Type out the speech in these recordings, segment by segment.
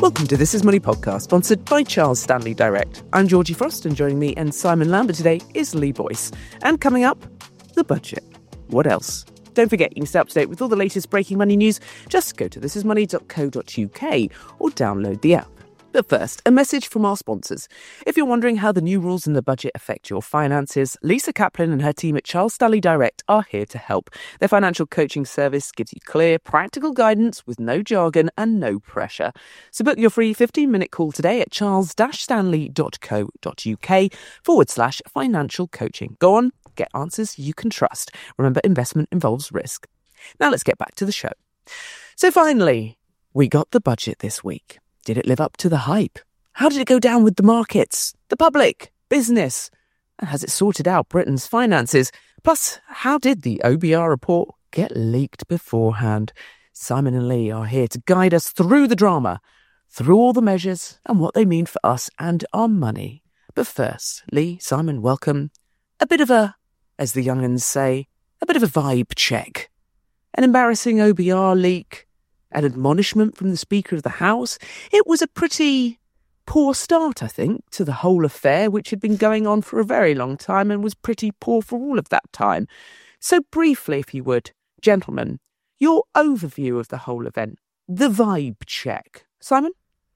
Welcome to This Is Money podcast, sponsored by Charles Stanley Direct. I'm Georgie Frost, and joining me and Simon Lambert today is Lee Boyce. And coming up, the budget. What else? Don't forget, you can stay up to date with all the latest breaking money news. Just go to thisismoney.co.uk or download the app. But first, a message from our sponsors. If you're wondering how the new rules in the budget affect your finances, Lisa Kaplan and her team at Charles Stanley Direct are here to help. Their financial coaching service gives you clear, practical guidance with no jargon and no pressure. So book your free 15-minute call today at charles-stanley.co.uk/financial coaching. Go on, get answers you can trust. Remember, investment involves risk. Now let's get back to the show. So finally, we got the budget this week. Did it live up to the hype? How did it go down with the markets, the public, business? And has it sorted out Britain's finances? Plus, how did the OBR report get leaked beforehand? Simon and Lee are here to guide us through the drama, through all the measures and what they mean for us and our money. But first, Lee, Simon, welcome. A bit of a, as the young'uns say, a bit of a vibe check. An embarrassing OBR leak. An admonishment from the Speaker of the House. It was a pretty poor start, I think, to the whole affair, which had been going on for a very long time and was pretty poor for all of that time. So briefly, if you would, gentlemen, your overview of the whole event, the vibe check. Simon?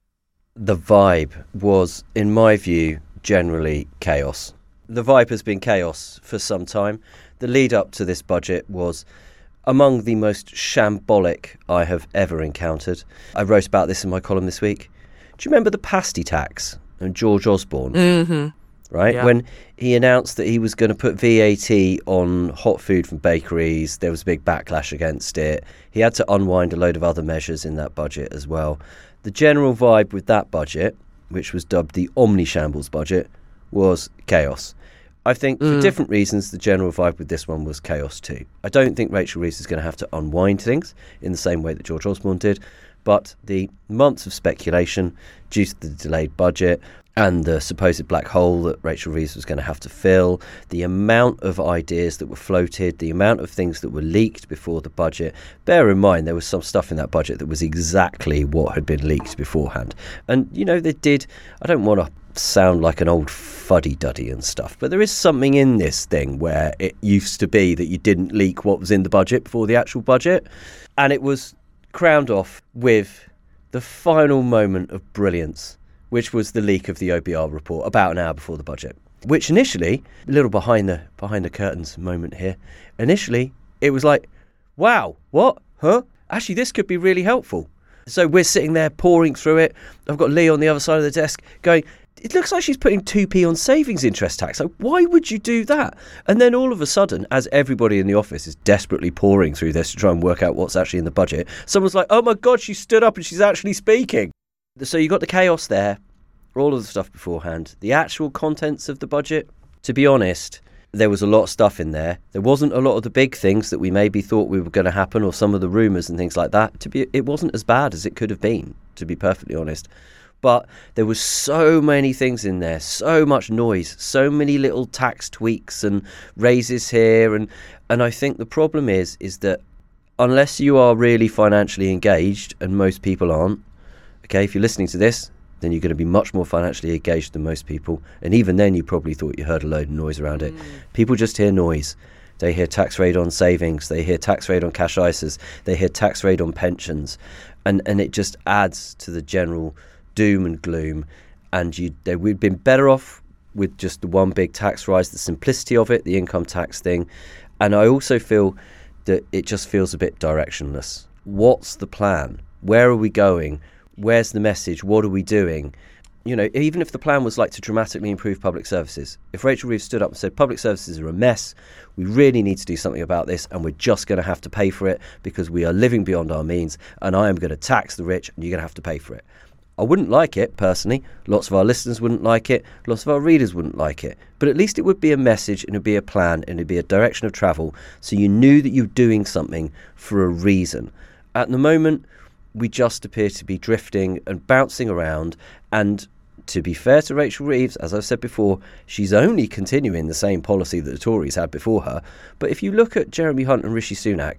The vibe was, in my view, generally chaos. The vibe has been chaos for some time. The lead up to this budget was among the most shambolic I have ever encountered. I wrote about this in my column this week. Do you remember the pasty tax and George Osborne? Mm-hmm. Right? Yeah. When he announced that he was going to put VAT on hot food from bakeries, there was a big backlash against it. He had to unwind a load of other measures in that budget as well. The general vibe with that budget, which was dubbed the Omni-Shambles budget, was chaos. I think for different reasons, the general vibe with this one was chaos too. I don't think Rachel Reeves is going to have to unwind things in the same way that George Osborne did, but the months of speculation due to the delayed budget and the supposed black hole that Rachel Reeves was going to have to fill, the amount of ideas that were floated, the amount of things that were leaked before the budget. Bear in mind, there was some stuff in that budget that was exactly what had been leaked beforehand. And, you know, they did, I don't want to sound like an old fuddy-duddy and stuff, but there is something in this thing where it used to be that you didn't leak what was in the budget before the actual budget. And it was crowned off with the final moment of brilliance, which was the leak of the OBR report about an hour before the budget, which initially, a little behind the curtains moment here, initially it was like, wow, what? Huh? Actually, this could be really helpful. So we're sitting there pouring through it. I've got Lee on the other side of the desk going, it looks like she's putting 2p on savings interest tax. Like, why would you do that? And then all of a sudden, as everybody in the office is desperately pouring through this to try and work out what's actually in the budget, someone's like, oh my God, she stood up and she's actually speaking. So you got the chaos there, all of the stuff beforehand. The actual contents of the budget, to be honest, there was a lot of stuff in there. There wasn't a lot of the big things that we maybe thought we were going to happen, or some of the rumours and things like that. It wasn't as bad as it could have been, to be perfectly honest. But there was so many things in there, so much noise, so many little tax tweaks and raises here. And I think the problem is that unless you are really financially engaged, and most people aren't, okay, if you're listening to this, then you're going to be much more financially engaged than most people. And even then, you probably thought you heard a load of noise around it. People just hear noise. They hear tax rate on savings. They hear tax rate on cash ISAs. They hear tax rate on pensions. And it just adds to the general doom and gloom. And we'd been better off with just the one big tax rise, the simplicity of it, the income tax thing. And I also feel that it just feels a bit directionless. What's the plan? Where are we going? Where's the message? What are we doing? You know, even if the plan was like to dramatically improve public services, if Rachel Reeves stood up and said, public services are a mess, we really need to do something about this, and we're just going to have to pay for it because we are living beyond our means, and I am going to tax the rich and you're going to have to pay for it. I wouldn't like it, personally. Lots of our listeners wouldn't like it. Lots of our readers wouldn't like it. But at least it would be a message, and it would be a plan, and it would be a direction of travel, so you knew that you were doing something for a reason. At the moment, we just appear to be drifting and bouncing around. And to be fair to Rachel Reeves, as I've said before, she's only continuing the same policy that the Tories had before her. But if you look at Jeremy Hunt and Rishi Sunak,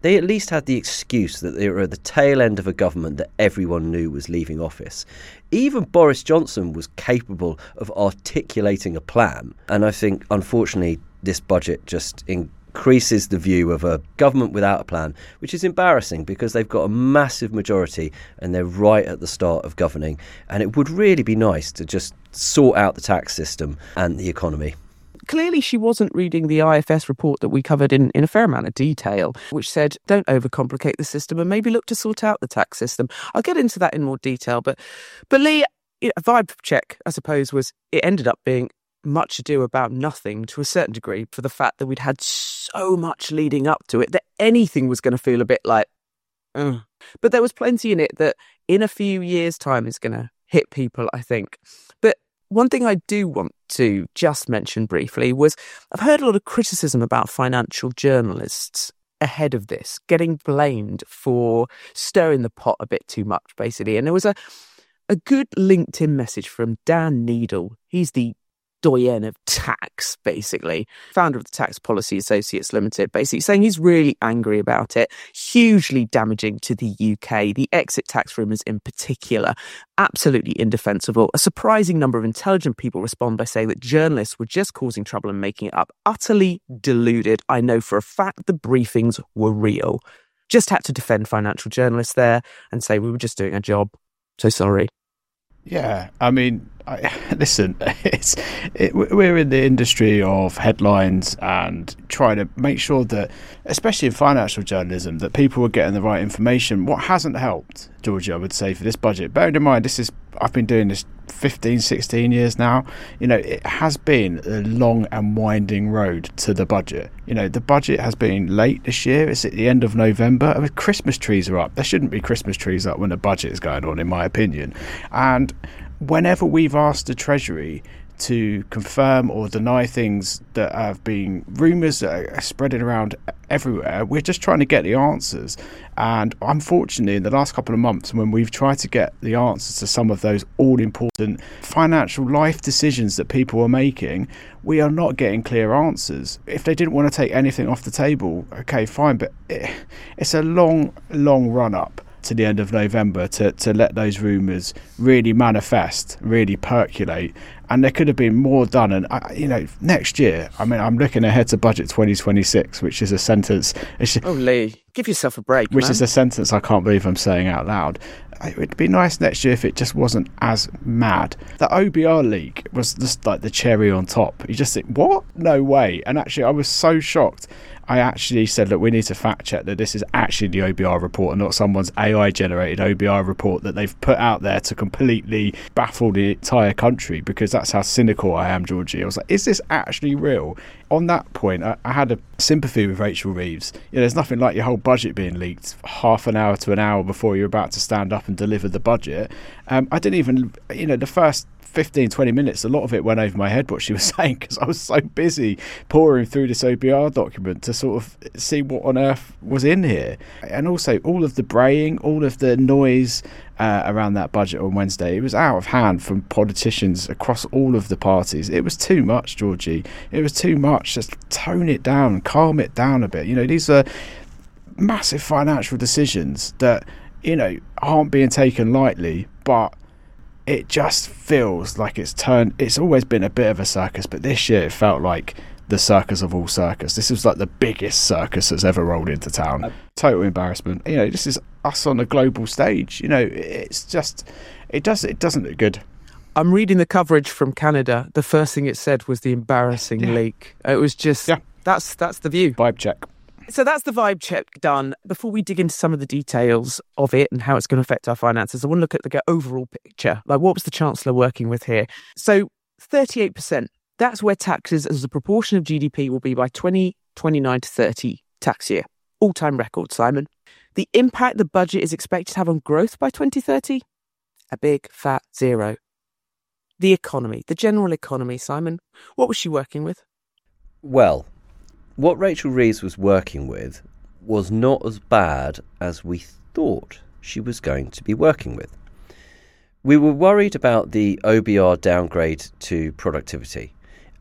they at least had the excuse that they were at the tail end of a government that everyone knew was leaving office. Even Boris Johnson was capable of articulating a plan. And I think, unfortunately, this budget just increases the view of a government without a plan, which is embarrassing because they've got a massive majority and they're right at the start of governing. And it would really be nice to just sort out the tax system and the economy. Clearly, she wasn't reading the IFS report that we covered in a fair amount of detail, which said, don't overcomplicate the system and maybe look to sort out the tax system. I'll get into that in more detail. But Lee, a vibe check, I suppose, was it ended up being much ado about nothing to a certain degree for the fact that we'd had so much leading up to it that anything was going to feel a bit like, ugh. But there was plenty in it that in a few years' time is going to hit people, I think. But one thing I do want to just mention briefly was I've heard a lot of criticism about financial journalists ahead of this, getting blamed for stirring the pot a bit too much, basically. And there was a good LinkedIn message from Dan Needle. He's the doyen of tax, basically, founder of the Tax Policy Associates Limited, basically saying he's really angry about it, hugely damaging to the UK, the exit tax rumours in particular, absolutely indefensible. A surprising number of intelligent people respond by saying that journalists were just causing trouble and making it up. Utterly deluded. I know for a fact the briefings were real. Just had to defend financial journalists there and say we were just doing our job. So sorry. Yeah, I mean, listen, we're in the industry of headlines and trying to make sure that, especially in financial journalism, that people are getting the right information. What hasn't helped, Georgie, I would say, for this budget, bearing in mind, I've been doing this 15, 16 years now. It has been a long and winding road to the budget. The budget has been late this year. It's at the end of November. I mean, Christmas trees are up. There shouldn't be Christmas trees up when the budget is going on, in my opinion. And whenever we've asked the Treasury to confirm or deny things that have been rumours that are spreading around everywhere, we're just trying to get the answers. And unfortunately, in the last couple of months, when we've tried to get the answers to some of those all-important financial life decisions that people are making, we are not getting clear answers. If they didn't want to take anything off the table, okay, fine, but it's a long run-up to the end of November to let those rumours really manifest, really percolate. And there could have been more done. And, next year, I mean, I'm looking ahead to Budget 2026, which is a sentence. Oh, Lee, give yourself a break, Which man. is a sentence I can't believe I'm saying out loud. It would be nice next year if it just wasn't as mad. The OBR leak was just like the cherry on top. You just think, what? No way. And actually, I was so shocked. I actually said, look, we need to fact check that this is actually the OBR report and not someone's AI-generated OBR report that they've put out there to completely baffle the entire country, because that's how cynical I am, Georgie. I was like, is this actually real? On that point, I had a sympathy with Rachel Reeves. There's nothing like your whole budget being leaked half an hour to an hour before you're about to stand up and deliver the budget. I didn't even, the first 15, 20 minutes, a lot of it went over my head what she was saying, because I was so busy pouring through this OBR document to sort of see what on earth was in here. And also all of the braying, all of the noise around that budget on Wednesday, it was out of hand from politicians across all of the parties. It was too much, Georgie. It was too much. Just tone it down, calm it down a bit. These are massive financial decisions that, aren't being taken lightly, but it just feels like it's always been a bit of a circus, but this year it felt like the circus of all circus. This was like the biggest circus that's ever rolled into town. Total embarrassment. This is us on a global stage. It's just, it doesn't look good. I'm reading the coverage from Canada. The first thing it said was the embarrassing leak. It was just, that's the view. Vibe check. So that's the vibe check done. Before we dig into some of the details of it and how it's going to affect our finances, I want to look at the overall picture. Like, what was the Chancellor working with here? So 38%, that's where taxes as a proportion of GDP will be by 2029 to 30 tax year. All-time record, Simon. The impact the budget is expected to have on growth by 2030? A big fat zero. The economy, the general economy, Simon. What was she working with? Well, what Rachel Reeves was working with was not as bad as we thought she was going to be working with. We were worried about the OBR downgrade to productivity,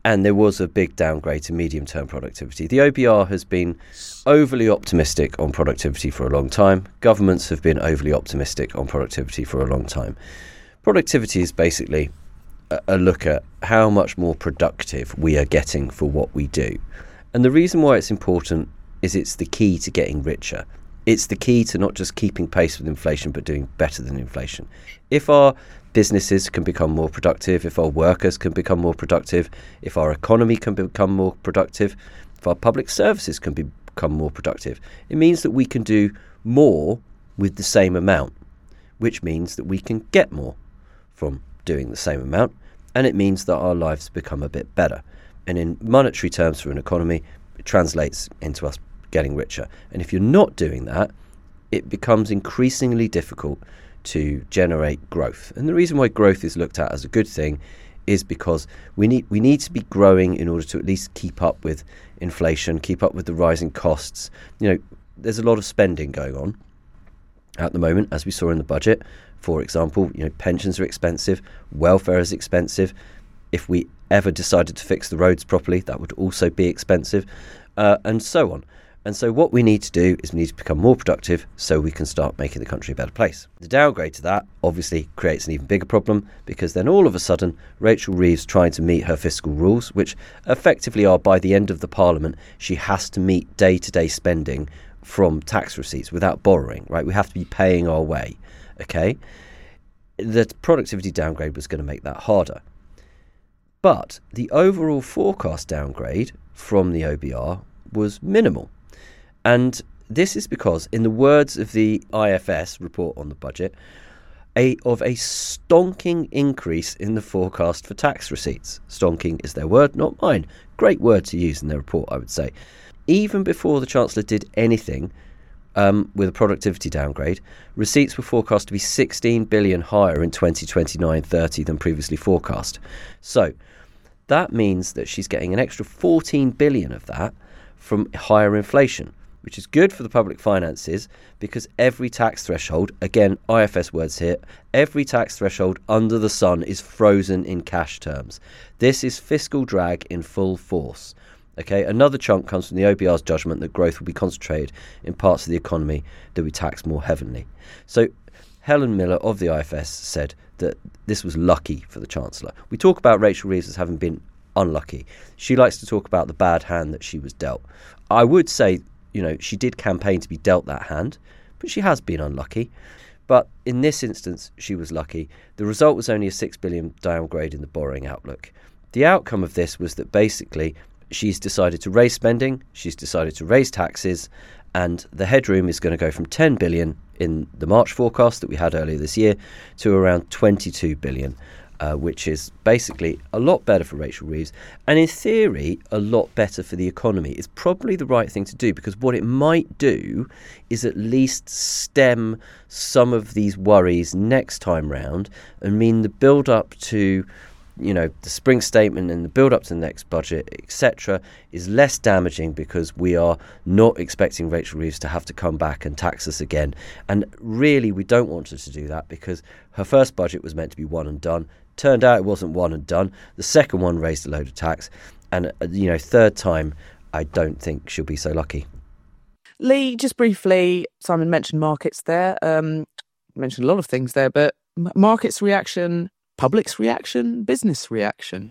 And there was a big downgrade to medium-term productivity. The OBR has been overly optimistic on productivity for a long time. Governments have been overly optimistic on productivity for a long time. Productivity is basically a look at how much more productive we are getting for what we do. And the reason why it's important is it's the key to getting richer. It's the key to not just keeping pace with inflation, but doing better than inflation. If our businesses can become more productive, if our workers can become more productive, if our economy can become more productive, if our public services can become more productive, it means that we can do more with the same amount, which means that we can get more from doing the same amount, and it means that our lives become a bit better. And in monetary terms for an economy, it translates into us getting richer. And if you're not doing that, it becomes increasingly difficult to generate growth. And the reason why growth is looked at as a good thing is because we need to be growing in order to at least keep up with inflation, keep up with the rising costs. There's a lot of spending going on at the moment, as we saw in the budget. For example, pensions are expensive, welfare is expensive. If we ever decided to fix the roads properly, that would also be expensive, and so on. And so what we need to do is we need to become more productive so we can start making the country a better place. The downgrade to that obviously creates an even bigger problem, because then all of a sudden Rachel Reeves trying to meet her fiscal rules, which effectively are by the end of the Parliament, she has to meet day-to-day spending from tax receipts without borrowing, right? We have to be paying our way, okay? The productivity downgrade was going to make that harder. But the overall forecast downgrade from the OBR was minimal. And this is because, in the words of the IFS report on the budget, of a stonking increase in the forecast for tax receipts. Stonking is their word, not mine. Great word to use in their report, I would say. Even before the Chancellor did anything with a productivity downgrade, receipts were forecast to be 16 billion higher in 2029-30 than previously forecast. So that means that she's getting an extra 14 billion of that from higher inflation, which is good for the public finances, because every tax threshold, again, IFS words here, every tax threshold under the sun is frozen in cash terms. This is fiscal drag in full force. Okay, another chunk comes from the OBR's judgment that growth will be concentrated in parts of the economy that we tax more heavily. So Helen Miller of the IFS said that this was lucky for the Chancellor. We talk about Rachel Reeves as having been unlucky. She likes to talk about the bad hand that she was dealt. I would say, she did campaign to be dealt that hand, but she has been unlucky. But in this instance, she was lucky. The result was only a 6 billion downgrade in the borrowing outlook. The outcome of this was that basically she's decided to raise spending, she's decided to raise taxes, and the headroom is going to go from 10 billion in the March forecast that we had earlier this year to around 22 billion, which is basically a lot better for Rachel Reeves, and in theory a lot better for the economy. It's probably the right thing to do, because what it might do is at least stem some of these worries next time round and mean the build up to the spring statement and the build up to the next budget, etc., is less damaging, because we are not expecting Rachel Reeves to have to come back and tax us again. And really, we don't want her to do that, because her first budget was meant to be one and done. Turned out it wasn't one and done. The second one raised a load of tax. And, third time, I don't think she'll be so lucky. Lee, just briefly, Simon mentioned markets there. Mentioned a lot of things there, but markets reaction, public's reaction, business reaction.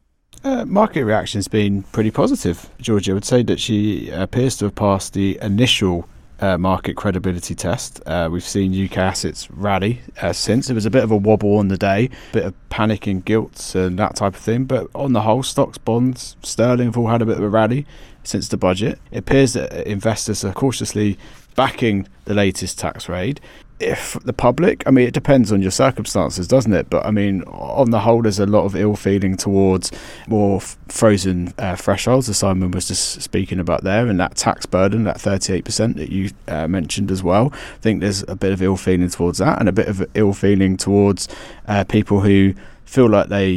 Market reaction has been pretty positive, Georgie. I would say that she appears to have passed the initial market credibility test. We've seen UK assets rally since. It was a bit of a wobble on the day, a bit of panic and guilt and that type of thing. But on the whole, stocks, bonds, sterling have all had a bit of a rally since the budget. It appears that investors are cautiously backing the latest tax raid. If the public, it depends on your circumstances, doesn't it? But on the whole, there's a lot of ill feeling towards more frozen thresholds, as Simon was just speaking about there, and that tax burden, that 38% that you mentioned as well. I think there's a bit of ill feeling towards that, and a bit of ill feeling towards people who feel like they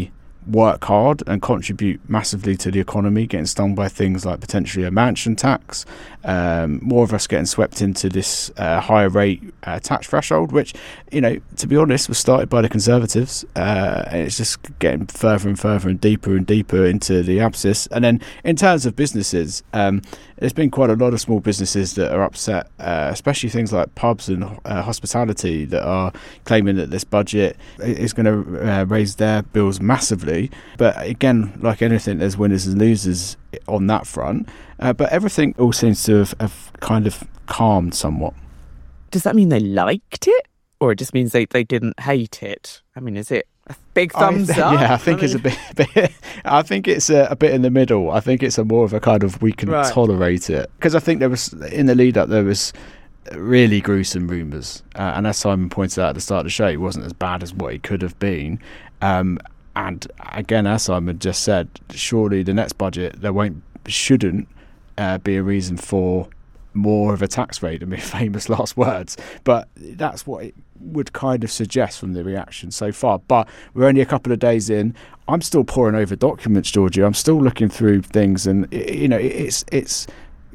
work hard and contribute massively to the economy, getting stung by things like potentially a mansion tax, more of us getting swept into this higher rate tax threshold, which, to be honest, was started by the Conservatives, and it's just getting further and further and deeper into the abscess. And then in terms of businesses, there's been quite a lot of small businesses that are upset, especially things like pubs and hospitality, that are claiming that this budget is going to raise their bills massively. But again, like anything, there's winners and losers on that front. But everything all seems to have kind of calmed somewhat. Does that mean they liked it? Or it just means they didn't hate it? I mean, is it a big thumbs up? Yeah, I think it's a bit. I think it's a bit in the middle. I think it's a more of a kind of we can tolerate it, because I think there was, in the lead up, there was really gruesome rumours, and as Simon pointed out at the start of the show, it wasn't as bad as what it could have been. And again, as Simon just said, surely the next budget shouldn't be a reason for more of a tax rate. I mean, famous last words, but that's what it would kind of suggest from the reaction so far. But we're only a couple of days in. I'm still poring over documents, Georgie. I'm still looking through things, and it's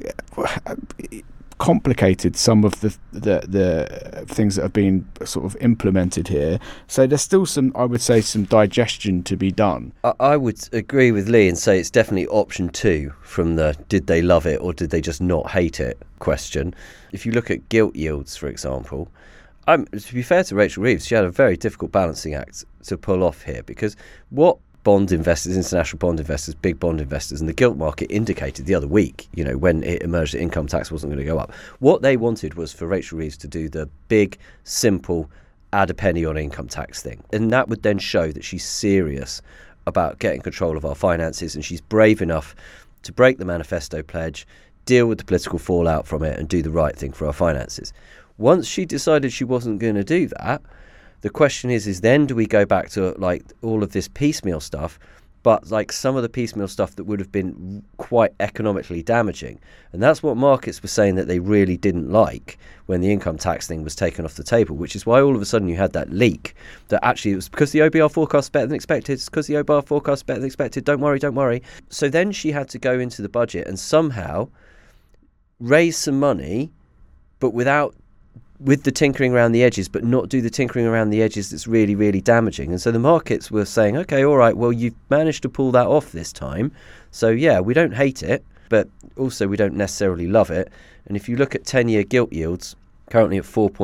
complicated, some of the things that have been sort of implemented here. So there's still some digestion to be done. I would agree with Lee and say it's definitely option 2 from the did they love it or did they just not hate it question. If you look at gilt yields, for example, to be fair to Rachel Reeves, she had a very difficult balancing act to pull off here, because what bond investors, international bond investors, big bond investors, and the gilt market indicated the other week, when it emerged that income tax wasn't going to go up, what they wanted was for Rachel Reeves to do the big, simple, add a penny on income tax thing. And that would then show that she's serious about getting control of our finances, and she's brave enough to break the manifesto pledge, deal with the political fallout from it, and do the right thing for our finances. Once she decided she wasn't going to do that, the question is then do we go back to like all of this piecemeal stuff, but like some of the piecemeal stuff that would have been quite economically damaging? And that's what markets were saying that they really didn't like when the income tax thing was taken off the table, which is why all of a sudden you had that leak that actually it was because the OBR forecast is better than expected. It's because the OBR forecast is better than expected. Don't worry. So then she had to go into the budget and somehow raise some money, but with the tinkering around the edges, but not do the tinkering around the edges that's really, really damaging. And so the markets were saying, okay, all right, well, you've managed to pull that off this time. So, yeah, we don't hate it, but also we don't necessarily love it. And if you look at 10-year gilt yields, currently at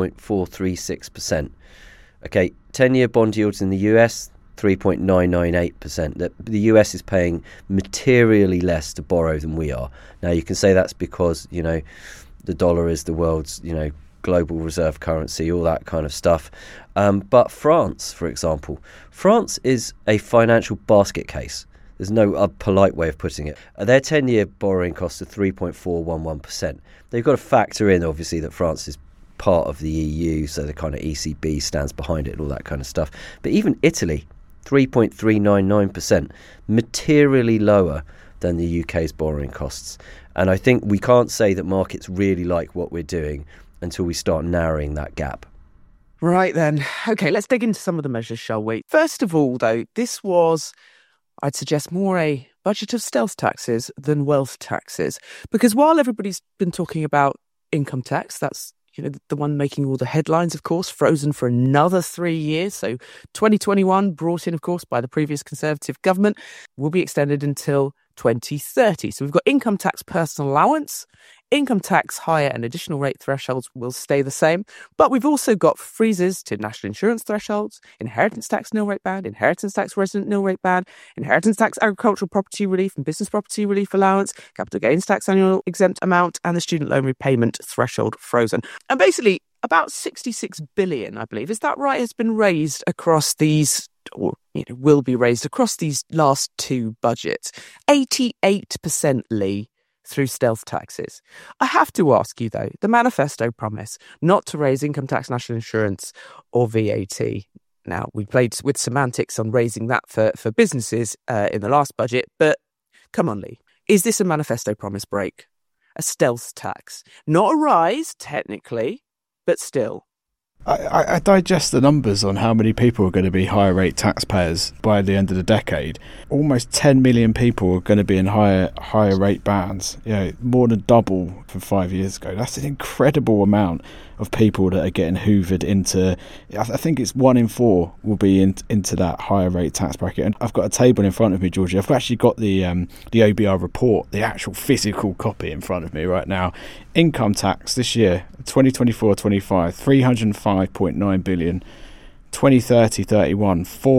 4.436%. Okay, 10-year bond yields in the US, 3.998%. The US is paying materially less to borrow than we are. Now, you can say that's because, the dollar is the world's, global reserve currency, all that kind of stuff. But France, for example, France is a financial basket case. There's no polite way of putting it. Their 10-year borrowing costs are 3.411%. They've got to factor in, obviously, that France is part of the EU, so the kind of ECB stands behind it and all that kind of stuff. But even Italy, 3.399%, materially lower than the UK's borrowing costs. And I think we can't say that markets really like what we're doing until we start narrowing that gap. Right then. Okay, let's dig into some of the measures, shall we? First of all, though, this was, I'd suggest, more a budget of stealth taxes than wealth taxes. Because while everybody's been talking about income tax, that's the one making all the headlines, of course, frozen for another 3 years. So 2021, brought in, of course, by the previous Conservative government, will be extended until 2030. So we've got income tax personal allowance, income tax higher and additional rate thresholds will stay the same. But we've also got freezes to national insurance thresholds, inheritance tax nil rate band, inheritance tax resident nil rate band, inheritance tax agricultural property relief and business property relief allowance, capital gains tax annual exempt amount, and the student loan repayment threshold frozen. And basically about 66 billion, I believe, is that right, has been raised across these, or will be raised across these last two budgets. 88%, Lee, through stealth taxes. I have to ask you, though, the manifesto promise not to raise income tax, national insurance or VAT. Now, we played with semantics on raising that for businesses in the last budget, but come on, Lee. Is this a manifesto promise break? A stealth tax? Not a rise, technically, but still. I digest the numbers on how many people are going to be higher rate taxpayers by the end of the decade. Almost 10 million people are going to be in higher rate bands. More than double from 5 years ago. That's an incredible amount of people that are getting hoovered into. I think it's 1 in 4 will be into that higher rate tax bracket. And I've got a table in front of me, Georgie. I've actually got the OBR report, the actual physical copy in front of me right now. Income tax this year, 2024-25, 305.9 billion. 2030-31,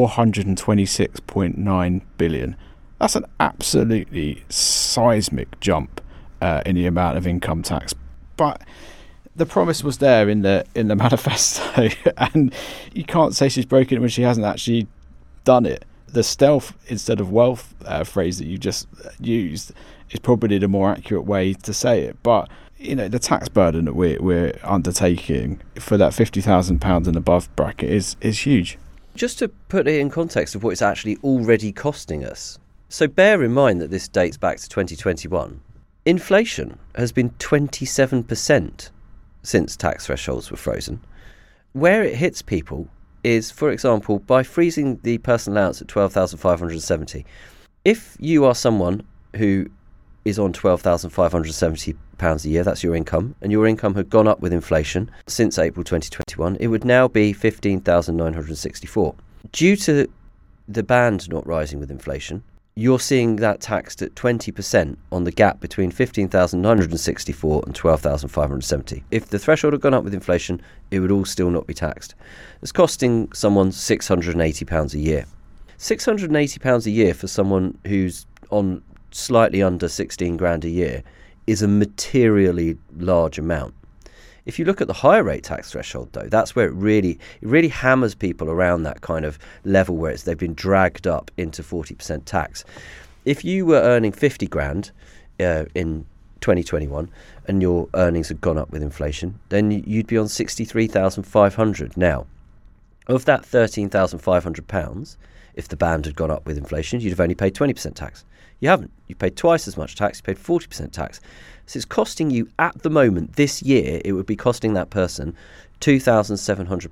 426.9 billion. That's an absolutely seismic jump in the amount of income tax. But the promise was there in the manifesto, and you can't say she's broken it when she hasn't actually done it. The stealth instead of wealth phrase that you just used is probably the more accurate way to say it. But the tax burden that we're undertaking for that £50,000 and above bracket is huge. Just to put it in context of what it's actually already costing us. So bear in mind that this dates back to 2021. Inflation has been 27% since tax thresholds were frozen. Where it hits people is, for example, by freezing the personal allowance at £12,570. If you are someone who is on £12,570 a year, that's your income, and your income had gone up with inflation since April 2021, it would now be £15,964. Due to the band not rising with inflation, you're seeing that taxed at 20% on the gap between £15,964 and £12,570. If the threshold had gone up with inflation, it would all still not be taxed. It's costing someone £680 a year. £680 a year for someone who's on slightly under 16 grand a year is a materially large amount. If you look at the higher rate tax threshold, though, that's where it really hammers people around that kind of level where they've been dragged up into 40% tax. If you were earning 50 grand in 2021 and your earnings had gone up with inflation, then you'd be on 63,500 now. Of that £13,500, if the band had gone up with inflation, you'd have only paid 20% tax. You haven't. You paid twice as much tax. You paid 40% tax. So it's costing you, at the moment, this year, it would be costing that person £2,700.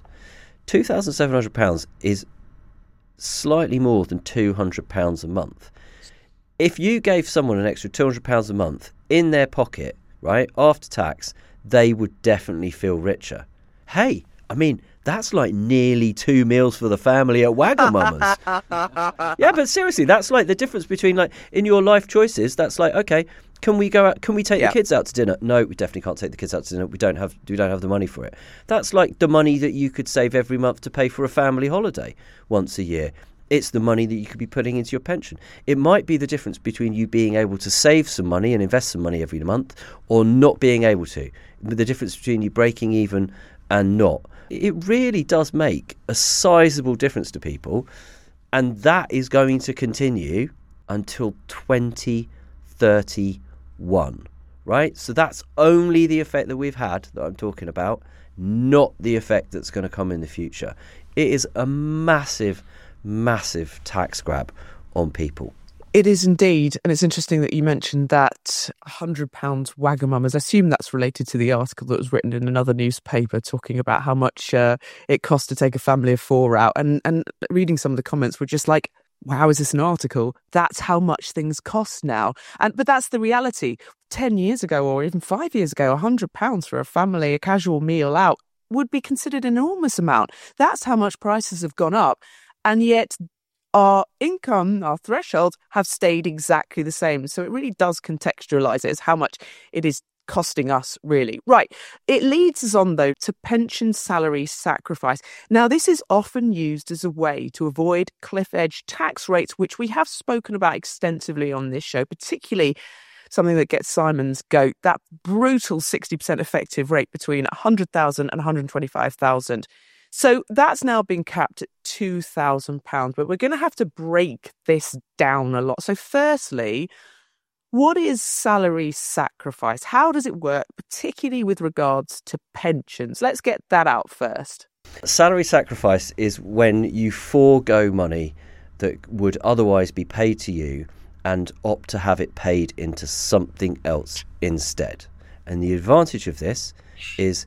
£2,700 is slightly more than £200 a month. If you gave someone an extra £200 a month in their pocket, right, after tax, they would definitely feel richer. Hey, I mean, that's like nearly 2 meals for the family at Wagamama's. Yeah, but seriously, that's like the difference between, like, in your life choices, that's like, okay, can we go out? Can we take the kids out to dinner? No, we definitely can't take the kids out to dinner. We don't have the money for it. That's like the money that you could save every month to pay for a family holiday once a year. It's the money that you could be putting into your pension. It might be the difference between you being able to save some money and invest some money every month or not being able to. The difference between you breaking even and not. It really does make a sizable difference to people, and that is going to continue until 2031, right? So that's only the effect that we've had that I'm talking about, not the effect that's going to come in the future. It is a massive, massive tax grab on people. It is indeed, and it's interesting that you mentioned that £100 Wagamama's. I assume that's related to the article that was written in another newspaper talking about how much it costs to take a family of 4 out. And reading some of the comments were just like, wow, is this an article? That's how much things cost now. But that's the reality. 10 years ago or even 5 years ago, £100 for a family, a casual meal out would be considered an enormous amount. That's how much prices have gone up. And yet our income, our thresholds have stayed exactly the same. So it really does contextualise it as how much it is costing us, really. Right. It leads us on, though, to pension salary sacrifice. Now, this is often used as a way to avoid cliff edge tax rates, which we have spoken about extensively on this show, particularly something that gets Simon's goat, that brutal 60% effective rate between £100,000 and £125,000. So that's now been capped at £2,000, but we're going to have to break this down a lot. So firstly, what is salary sacrifice? How does it work, particularly with regards to pensions? Let's get that out first. Salary sacrifice is when you forego money that would otherwise be paid to you and opt to have it paid into something else instead. And the advantage of this is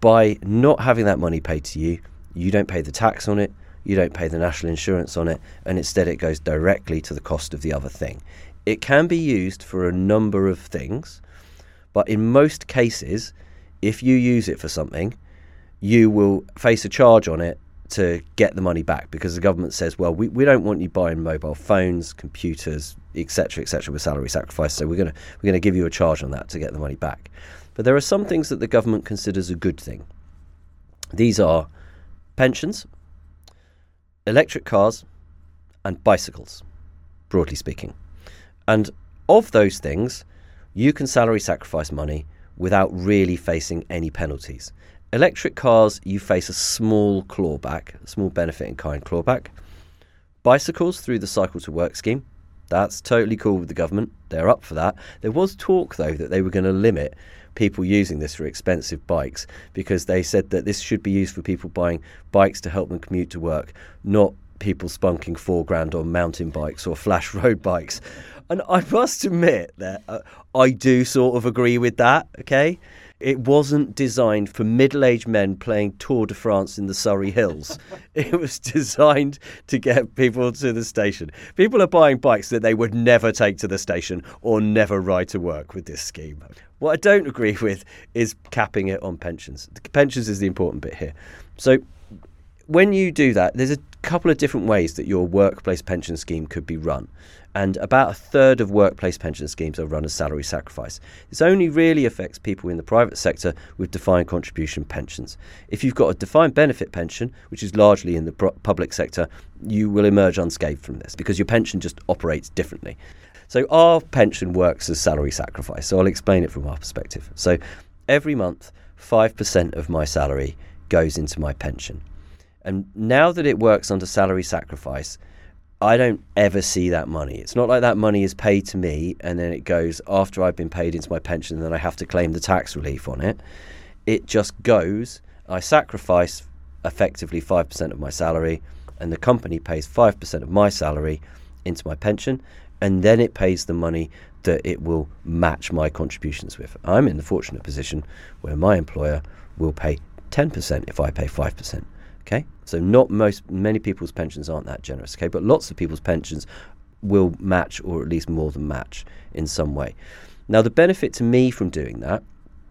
By not having that money paid to you, you don't pay the tax on it, you don't pay the national insurance on it, and instead it goes directly to the cost of the other thing. It can be used for a number of things, but in most cases, if you use it for something, you will face a charge on it to get the money back, because the government says, well, we don't want you buying mobile phones, computers, etc., with salary sacrifice, so we're going to give you a charge on that to get the money back. But there are some things that the government considers a good thing. These are pensions, electric cars, and bicycles, broadly speaking. And of those things, you can salary sacrifice money without really facing any penalties. Electric cars, you face a small clawback, a small benefit in kind clawback. Bicycles through the Cycle to Work scheme, that's totally cool with the government. They're up for that. There was talk, though, that they were going to limit people using this for expensive bikes, because they said that this should be used for people buying bikes to help them commute to work, not people spunking $4,000 on mountain bikes or flash road bikes. And I must admit that I do sort of agree with that, okay? It wasn't designed for middle-aged men playing Tour de France in the Surrey Hills. It was designed to get people to the station. People are buying bikes that they would never take to the station or never ride to work with this scheme. What I don't agree with is capping it on pensions. Pensions is the important bit here. So when you do that, there's a couple of different ways that your workplace pension scheme could be run. And about a third of workplace pension schemes are run as salary sacrifice. This only really affects people in the private sector with defined contribution pensions. If you've got a defined benefit pension, which is largely in the public sector, you will emerge unscathed from this because your pension just operates differently. So our pension works as salary sacrifice. So I'll explain it from our perspective. So every month, 5% of my salary goes into my pension. And now that it works under salary sacrifice, I don't ever see that money. It's not like that money is paid to me and then it goes after I've been paid into my pension and then I have to claim the tax relief on it. It just goes, I sacrifice effectively 5% of my salary and the company pays 5% of my salary into my pension, and then it pays the money that it will match my contributions with. I'm in the fortunate position where my employer will pay 10% if I pay 5%. Okay, so many people's pensions aren't that generous. Okay, but lots of people's pensions will match, or at least more than match, in some way. Now, the benefit to me from doing that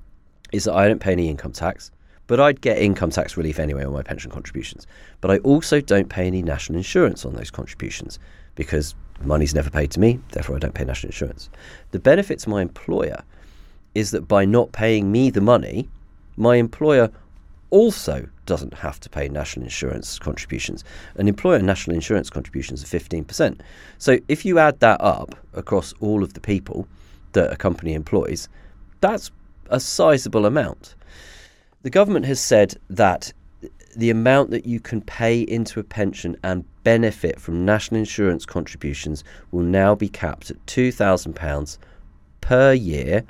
is that I don't pay any income tax, but I'd get income tax relief anyway on my pension contributions. But I also don't pay any national insurance on those contributions because money's never paid to me, therefore I don't pay national insurance. The benefit to my employer is that by not paying me the money, my employer also doesn't have to pay national insurance contributions. An employer national insurance contributions are 15%. So if you add that up across all of the people that a company employs, that's a sizable amount. The government has said that the amount that you can pay into a pension and benefit from national insurance contributions will now be capped at £2,000 per year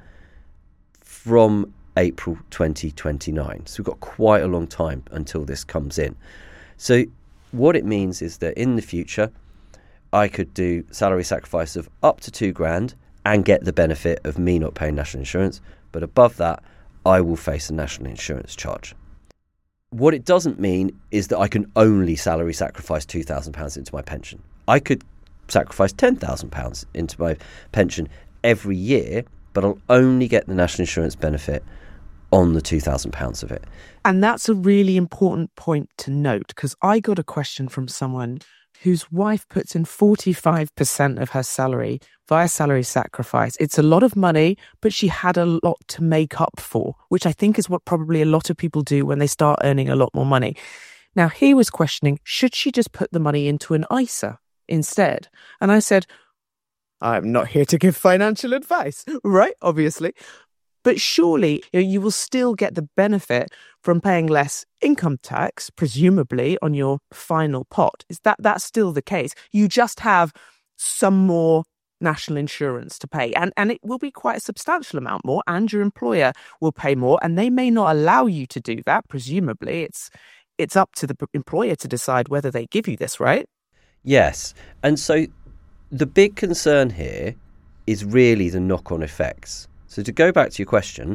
from April 2029. So we've got quite a long time until this comes in. So what it means is that in the future, I could do salary sacrifice of up to £2,000 and get the benefit of me not paying national insurance. But above that, I will face a national insurance charge. What it doesn't mean is that I can only salary sacrifice £2,000 into my pension. I could sacrifice £10,000 into my pension every year, but I'll only get the national insurance benefit on the £2,000 of it. And that's a really important point to note, because I got a question from someone whose wife puts in 45% of her salary via salary sacrifice. It's a lot of money, but she had a lot to make up for, which I think is what probably a lot of people do when they start earning a lot more money. Now, he was questioning, should she just put the money into an ISA instead? And I said, I'm not here to give financial advice, right? Obviously. But surely you will still get the benefit from paying less income tax, presumably, on your final pot. Is that's still the case? You just have some more national insurance to pay. And it will be quite a substantial amount more, and your employer will pay more. And they may not allow you to do that. Presumably, it's up to the employer to decide whether they give you this, right? Yes. And so the big concern here is really the knock-on effects. So to go back to your question,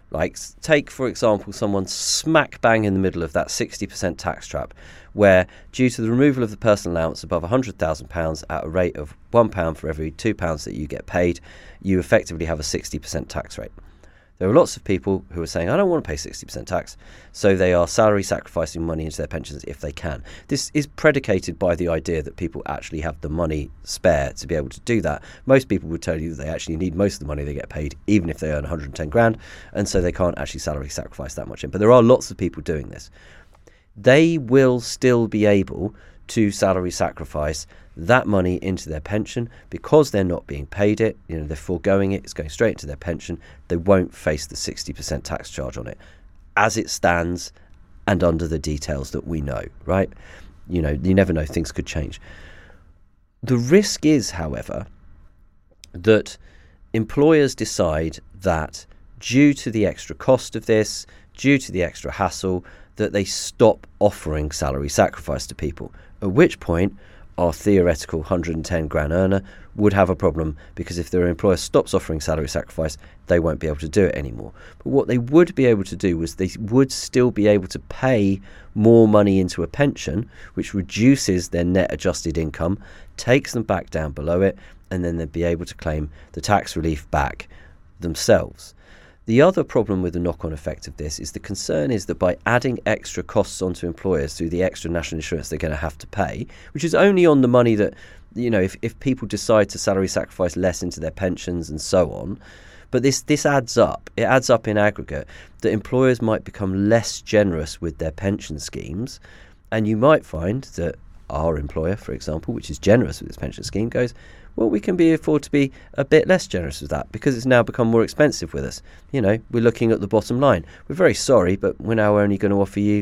Like, take, for example, someone smack bang in the middle of that 60% tax trap, where due to the removal of the personal allowance above £100,000 at a rate of £1 for every £2 that you get paid, you effectively have a 60% tax rate. There are lots of people who are saying, I don't want to pay 60% tax, so they are salary sacrificing money into their pensions if they can. This is predicated by the idea that people actually have the money spare to be able to do that. Most people would tell you that they actually need most of the money they get paid, even if they earn 110 grand, and so they can't actually salary sacrifice that much in. But there are lots of people doing this. They will still be able to salary sacrifice that money into their pension because they're not being paid it. They're foregoing it. It's going straight into their pension. They won't face the 60% tax charge on it as it stands and under the details that we know, right? You never know, things could change. The risk is, however, that employers decide that due to the extra cost of this, due to the extra hassle, that they stop offering salary sacrifice to people, at which point our theoretical 110 grand earner would have a problem, because if their employer stops offering salary sacrifice, they won't be able to do it anymore. But what they would be able to do was they would still be able to pay more money into a pension, which reduces their net adjusted income, takes them back down below it, and then they'd be able to claim the tax relief back themselves. The other problem with the knock-on effect of this is the concern is that by adding extra costs onto employers through the extra national insurance they're going to have to pay, which is only on the money that, if people decide to salary sacrifice less into their pensions and so on, but this adds up. It adds up in aggregate that employers might become less generous with their pension schemes, and you might find that our employer, for example, which is generous with its pension scheme, goes, well, we can afford to be a bit less generous with that because it's now become more expensive with us. We're looking at the bottom line. We're very sorry, but we're now only going to offer you,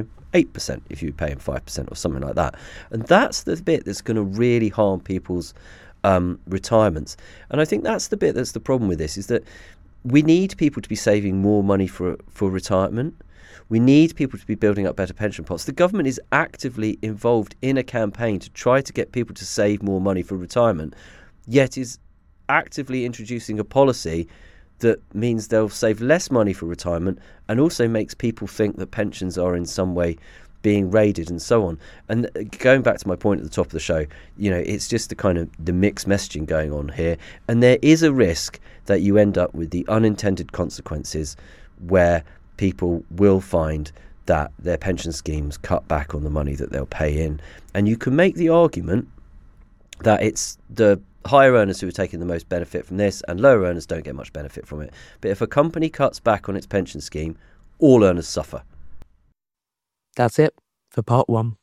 8% if you're paying 5% or something like that. And that's the bit that's going to really harm people's retirements. And I think that's the bit that's the problem with this, is that we need people to be saving more money for retirement. We need people to be building up better pension pots. The government is actively involved in a campaign to try to get people to save more money for retirement, yet is actively introducing a policy that means they'll save less money for retirement and also makes people think that pensions are in some way being raided and so on. And going back to my point at the top of the show, it's just the mixed messaging going on here. And there is a risk that you end up with the unintended consequences where people will find that their pension schemes cut back on the money that they'll pay in. And you can make the argument that it's the higher earners who are taking the most benefit from this and lower earners don't get much benefit from it. But if a company cuts back on its pension scheme, all earners suffer. That's it for part one.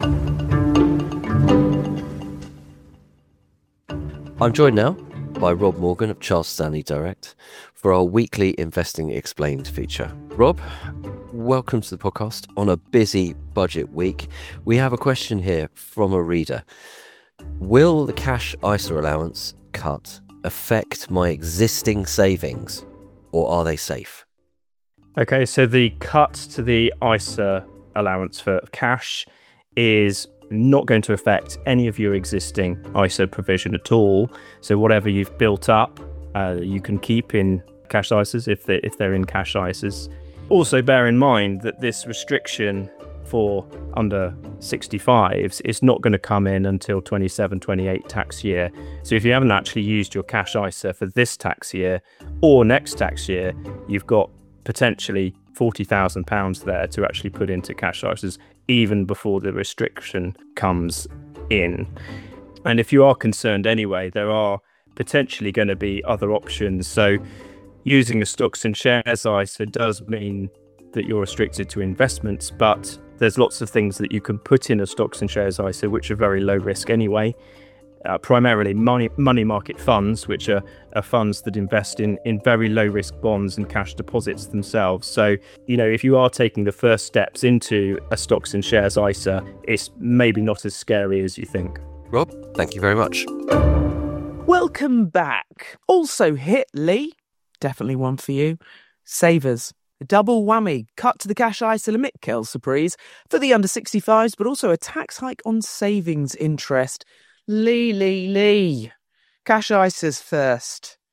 I'm joined now by Rob Morgan of Charles Stanley Direct for our weekly Investing Explained feature. Rob, welcome to the podcast on a busy budget week. We have a question here from a reader. Will the cash ISA allowance cut affect my existing savings, or are they safe? Okay, so the cut to the ISA allowance for cash is not going to affect any of your existing ISA provision at all. So whatever you've built up, you can keep in cash ISAs if they're in cash ISAs. Also bear in mind that this restriction for under 65s is not going to come in until 27-28 tax year. So if you haven't actually used your cash ISA for this tax year or next tax year, you've got potentially £40,000 there to actually put into cash ISAs even before the restriction comes in. And if you are concerned anyway, there are potentially going to be other options. So using a stocks and shares ISA does mean that you're restricted to investments, but there's lots of things that you can put in a stocks and shares ISA which are very low risk anyway. Primarily money market funds, which are funds that invest in very low risk bonds and cash deposits themselves. So, if you are taking the first steps into a stocks and shares ISA, it's maybe not as scary as you think. Rob, thank you very much. Welcome back. Also hit, Lee. Definitely one for you. Savers. A double whammy. Cut to the cash ISA limit, Kel Surprise, for the under 65s, but also a tax hike on savings interest. Lee. Cash ISAs first.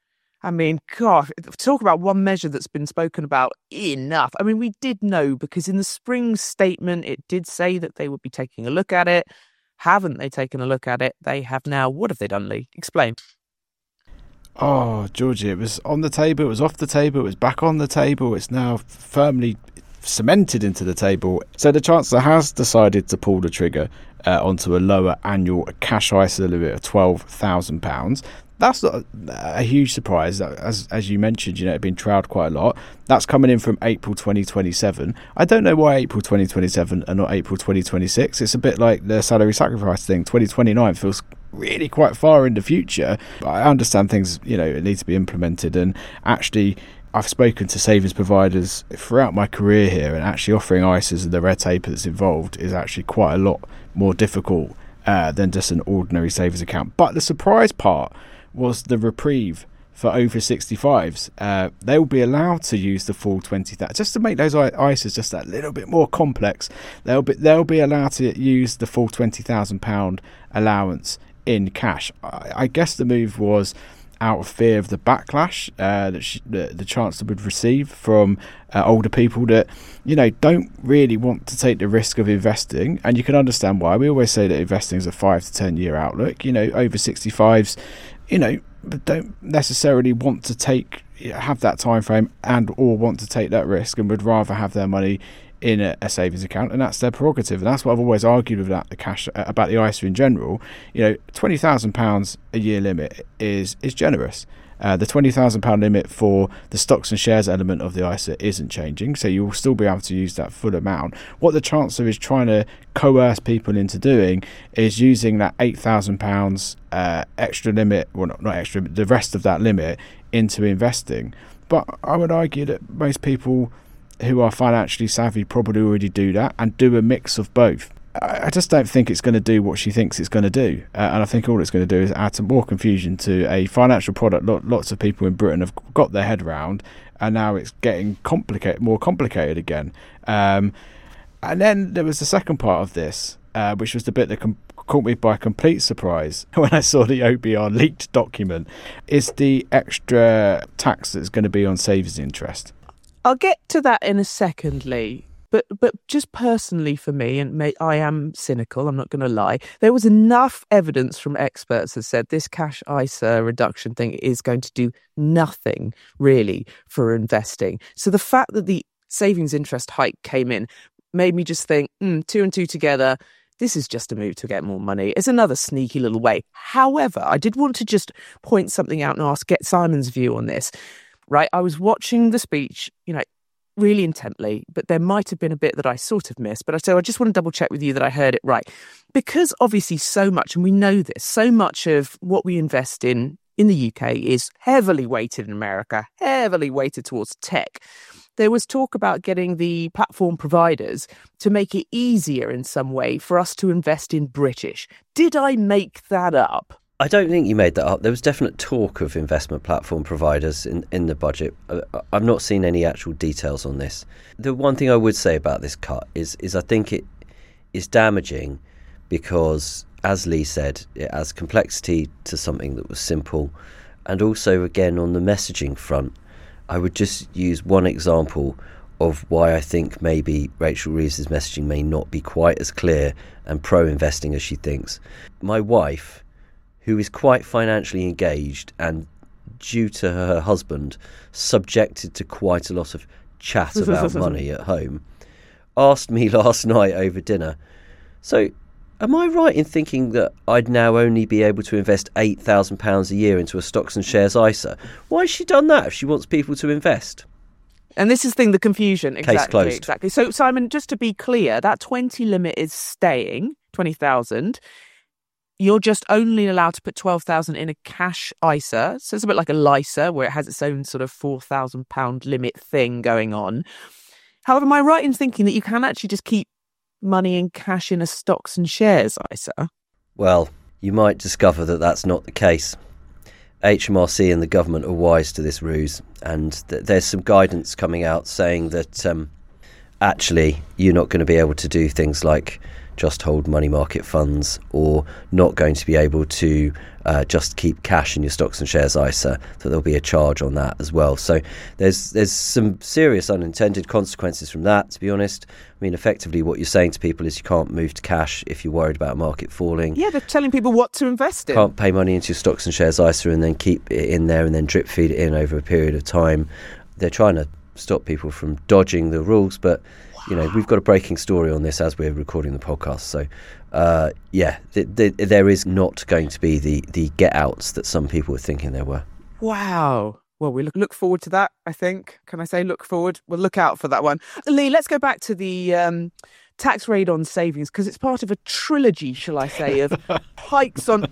I mean, God, talk about one measure that's been spoken about enough. I mean, we did know because in the spring statement, it did say that they would be taking a look at it. Haven't they taken a look at it? They have now. What have they done, Lee? Explain. Oh, Georgie, it was on the table, it was off the table, it was back on the table, it's now firmly cemented into the table. So the Chancellor has decided to pull the trigger onto a lower annual cash ISA limit of £12,000. That's not a huge surprise. As you mentioned, it's been trialled quite a lot. That's coming in from April 2027. I don't know why April 2027 and not April 2026. It's a bit like the salary sacrifice thing. 2029 feels really quite far in the future. But I understand things, it needs to be implemented. And actually, I've spoken to savings providers throughout my career here, and actually offering ISAs and the red tape that's involved is actually quite a lot more difficult than just an ordinary savings account. But the surprise part was the reprieve for over 65s. They will be allowed to use the full 20,000 just to make those ISAs just that little bit more complex. They'll be allowed to use the full £20,000 allowance in cash. I guess the move was out of fear of the backlash that the Chancellor would receive from older people that don't really want to take the risk of investing. And you can understand why. We always say that investing is a 5 to 10 year outlook. Over 65s don't necessarily want to have that time frame and or want to take that risk, and would rather have their money in a savings account, and that's their prerogative. And that's what I've always argued about the cash, about the ISA in general. £20,000 a year limit is generous. The £20,000 limit for the stocks and shares element of the ISA isn't changing, so you will still be able to use that full amount. What the Chancellor is trying to coerce people into doing is using that £8,000 extra limit, well, not extra, but the rest of that limit into investing. But I would argue that most people who are financially savvy probably already do that and do a mix of both. I just don't think it's going to do what she thinks it's going to do. And I think all it's going to do is add some more confusion to a financial product lots of people in Britain have got their head around, and now it's getting more complicated again. And then there was the second part of this, which was the bit that caught me by complete surprise when I saw the OBR leaked document, is the extra tax that's going to be on savings interest. I'll get to that in a second, Lee. But just personally for me, and I am cynical, I'm not going to lie, there was enough evidence from experts that said this cash ISA reduction thing is going to do nothing really for investing. So the fact that the savings interest hike came in made me just think, 2 and 2 together, this is just a move to get more money. It's another sneaky little way. However, I did want to just point something out and get Simon's view on this. Right, I was watching the speech, really intently, but there might have been a bit that I sort of missed. So I just want to double check with you that I heard it right. Because obviously so much, and we know this, so much of what we invest in the UK is heavily weighted in America, heavily weighted towards tech. There was talk about getting the platform providers to make it easier in some way for us to invest in British. Did I make that up? I don't think you made that up. There was definite talk of investment platform providers in the budget. I've not seen any actual details on this. The one thing I would say about this cut is I think it is damaging because, as Lee said, it adds complexity to something that was simple. And also, again, on the messaging front, I would just use one example of why I think maybe Rachel Reeves' messaging may not be quite as clear and pro-investing as she thinks. My wife, who is quite financially engaged and, due to her husband, subjected to quite a lot of chat about money at home, asked me last night over dinner, so am I right in thinking that I'd now only be able to invest £8,000 a year into a stocks and shares ISA? Why has she done that if she wants people to invest? And this is the confusion. Exactly, case closed. Exactly. So, Simon, just to be clear, that 20 limit is staying, 20,000. You're just only allowed to put 12,000 in a cash ISA. So it's a bit like a LISA where it has its own sort of £4,000 limit thing going on. However, am I right in thinking that you can actually just keep money in cash in a stocks and shares ISA? Well, you might discover that that's not the case. HMRC and the government are wise to this ruse, and there's some guidance coming out saying that actually you're not going to be able to do things like just hold money market funds, or not going to be able to just keep cash in your stocks and shares ISA, that there'll be a charge on that as well. So there's some serious unintended consequences from that, to be honest. I mean, effectively what you're saying to people is you can't move to cash if you're worried about a market falling. Yeah, they're telling people what to invest in. Can't pay money into your stocks and shares ISA and then keep it in there and then drip feed it in over a period of time. They're trying to stop people from dodging the rules, but you know, we've got a breaking story on this as we're recording the podcast. So, there is not going to be the get outs that some people were thinking there were. Wow. Well, we look forward to that, I think. Can I say look forward? We'll look out for that one. Lee, let's go back to the tax rate on savings, because it's part of a trilogy, shall I say, of hikes on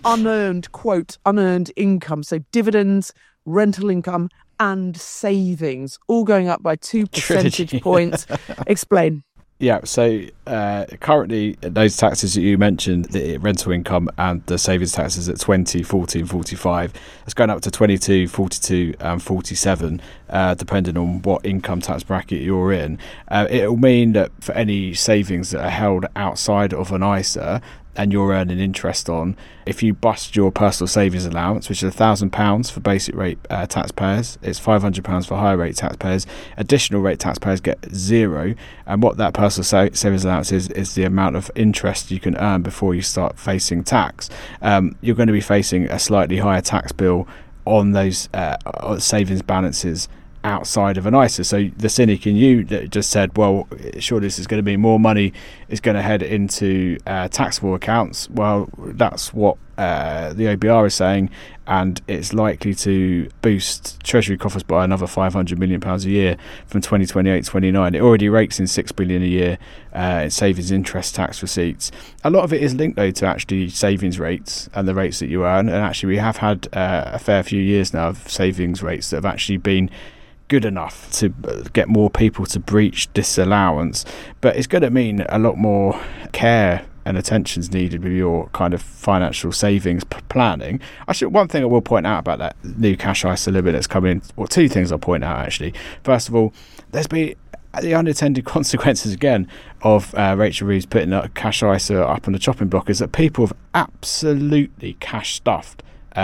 unearned income. So dividends, rental income, and savings, all going up by 2 percentage points. Explain. Yeah, so currently those taxes that you mentioned, the rental income and the savings taxes at 20, 40 and 45, it's going up to 22, 42 and 47, depending on what income tax bracket you're in. It'll mean that for any savings that are held outside of an ISA and you're earning interest on, if you bust your personal savings allowance, which is £1,000 for basic rate taxpayers, it's £500 for higher rate taxpayers. Additional rate taxpayers get zero, and what that personal savings allowance is the amount of interest you can earn before you start facing tax. You're going to be facing a slightly higher tax bill on those savings balances outside of an ISA. So the cynic in you that just said, well, sure, this is going to be more money is going to head into taxable accounts. Well, that's what the OBR is saying, and it's likely to boost Treasury coffers by another £500 million a year from 2028-29. It already rakes in £6 billion a year in savings interest tax receipts. A lot of it is linked though to actually savings rates and the rates that you earn, and actually we have had a fair few years now of savings rates that have actually been good enough to get more people to breach this allowance. But it's going to mean a lot more care and attention's needed with your kind of financial savings planning. Actually, one thing I will point out about that new cash ISA limit that's coming in, well, two things I'll point out actually. First of all, there's been the unintended consequences again of Rachel Reeves putting a cash ISA up on the chopping block, is that people have absolutely cash stuffed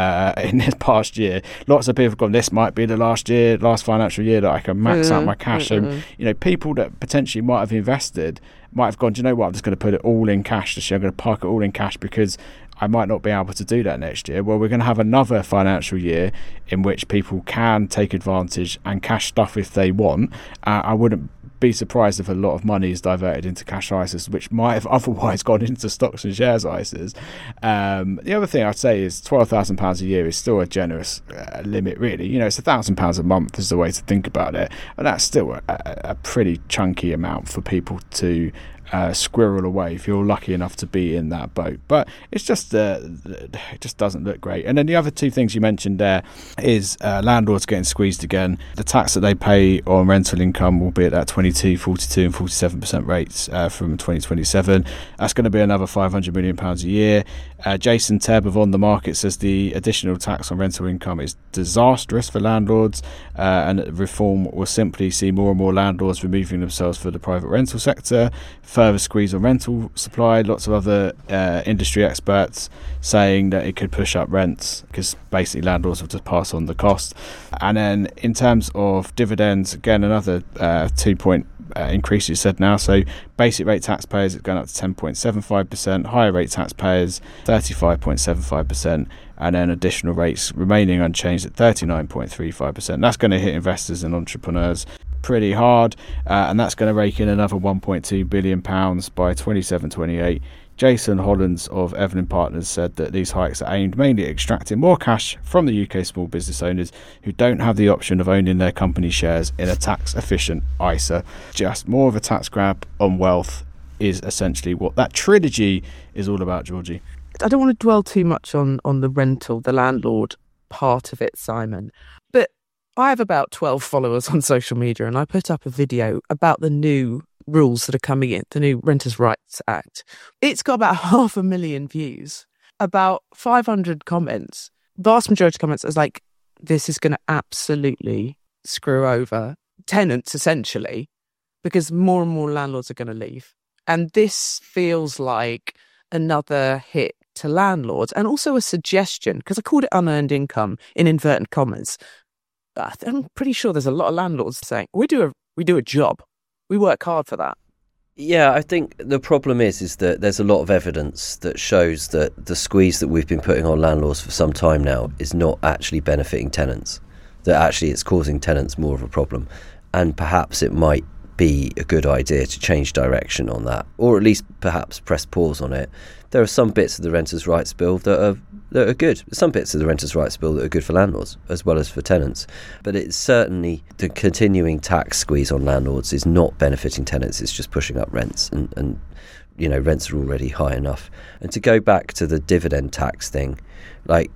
in this past year. Lots of people have gone, this might be the last financial year that I can max out my cash. And people that potentially might have invested might have gone, do you know what, I'm just going to put it all in cash this year. I'm going to park it all in cash because I might not be able to do that next year. Well, we're going to have another financial year in which people can take advantage and cash stuff if they want. I wouldn't be surprised if a lot of money is diverted into cash ISAs, which might have otherwise gone into stocks and shares ISAs. The other thing I'd say is £12,000 a year is still a generous limit, really. It's £1,000 a month is the way to think about it, and that's still a pretty chunky amount for people to squirrel away if you're lucky enough to be in that boat. But it's just it just doesn't look great. And then the other two things you mentioned there is landlords getting squeezed again. The tax that they pay on rental income will be at that 22, 42 and 47% rates from 2027. That's going to be another £500 million a year. Jason Tebb of On The Market says the additional tax on rental income is disastrous for landlords, and reform will simply see more and more landlords removing themselves from the private rental sector. Further squeeze on rental supply. Lots of other industry experts saying that it could push up rents because basically landlords will just pass on the cost. And then in terms of dividends, again, another 2-point increase, you said now. So basic rate taxpayers are going up to 10.75%, higher rate taxpayers 35.75%, and then additional rates remaining unchanged at 39.35%. That's going to hit investors and entrepreneurs pretty hard, and that's going to rake in another £1.2 billion by 27-28. Jason Hollands of Evelyn Partners said that these hikes are aimed mainly at extracting more cash from the UK small business owners who don't have the option of owning their company shares in a tax-efficient ISA. Just more of a tax grab on wealth is essentially what that trilogy is all about, Georgie. I don't want to dwell too much on the rental, the landlord part of it, Simon, but I have about 12 followers on social media, and I put up a video about the new rules that are coming in, the new Renters' Rights Act. It's got about 500,000 views, about 500 comments. Vast majority of comments is like, this is going to absolutely screw over tenants, essentially, because more and more landlords are going to leave. And this feels like another hit to landlords, and also a suggestion, because I called it unearned income in inverted commas. I'm pretty sure there's a lot of landlords saying, we do a job. We work hard for that. Yeah, I think the problem is that there's a lot of evidence that shows that the squeeze that we've been putting on landlords for some time now is not actually benefiting tenants, that actually it's causing tenants more of a problem. And perhaps it might be a good idea to change direction on that, or at least perhaps press pause on it. There are some bits of the Renters' Rights Bill that are good. Some bits of the Renters' Rights Bill that are good for landlords as well as for tenants. But it's certainly the continuing tax squeeze on landlords is not benefiting tenants. It's just pushing up rents, and you know, rents are already high enough. And to go back to the dividend tax thing, like,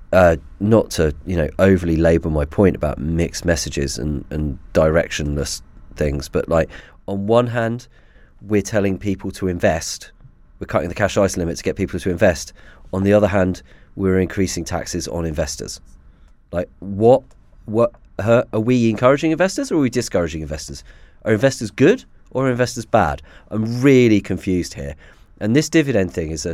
not to, you know, overly labour my point about mixed messages and directionless things, but like, on one hand, we're telling people to invest. We're cutting the cash ISA limit to get people to invest. On the other hand, we're increasing taxes on investors. Like, what are we encouraging investors, or are we discouraging investors? Are investors good or are investors bad? I'm really confused here. And this dividend thing is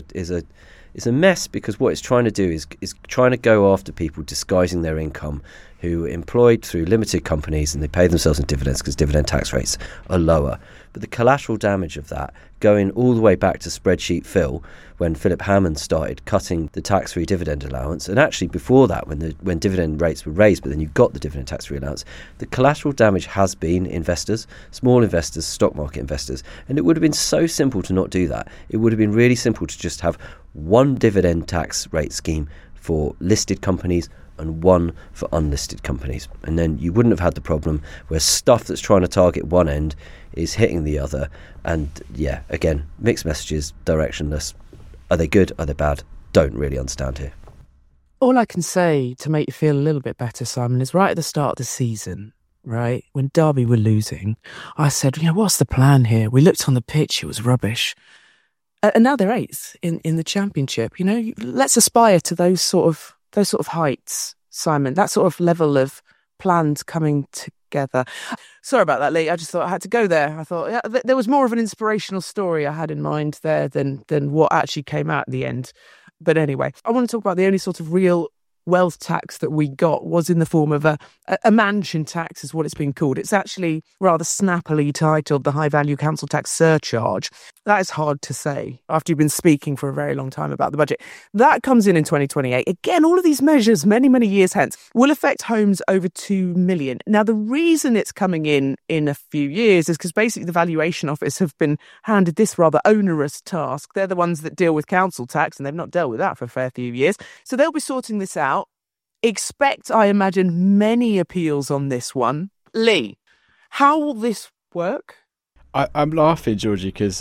a mess, because what it's trying to do is trying to go after people disguising their income, who are employed through limited companies, and they pay themselves in dividends because dividend tax rates are lower. But the collateral damage of that, going all the way back to Spreadsheet Phil, when Philip Hammond started cutting the tax-free dividend allowance, and actually before that, when dividend rates were raised, but then you got the dividend tax-free allowance, the collateral damage has been investors, small investors, stock market investors. And it would have been so simple to not do that. It would have been really simple to just have one dividend tax rate scheme for listed companies and one for unlisted companies, and then you wouldn't have had the problem where stuff that's trying to target one end is hitting the other. And yeah, again, mixed messages, directionless. Are they good? Are they bad? Don't really understand here. All I can say to make you feel a little bit better, Simon, is right at the start of the season, right, when Derby were losing, I said, you know, what's the plan here? We looked on the pitch, it was rubbish. And now they're eighth in the Championship. You know, let's aspire to those sort of heights, Simon, that sort of level of plans coming together. Sorry about that, Lee. I just thought I had to go there. I thought there was more of an inspirational story I had in mind there than what actually came out at the end. But anyway, I want to talk about the only sort of real wealth tax that we got was in the form of a mansion tax, is what it's been called. It's actually rather snappily titled the High Value Council Tax Surcharge. That is hard to say after you've been speaking for a very long time about the budget. That comes in 2028. Again, all of these measures, many, many years hence, will affect homes over 2 million. Now, the reason it's coming in a few years is because basically the Valuation Office have been handed this rather onerous task. They're the ones that deal with council tax, and they've not dealt with that for a fair few years. So they'll be sorting this out. Expect, I imagine, many appeals on this one. Lee, how will this work? I'm laughing, Georgie, because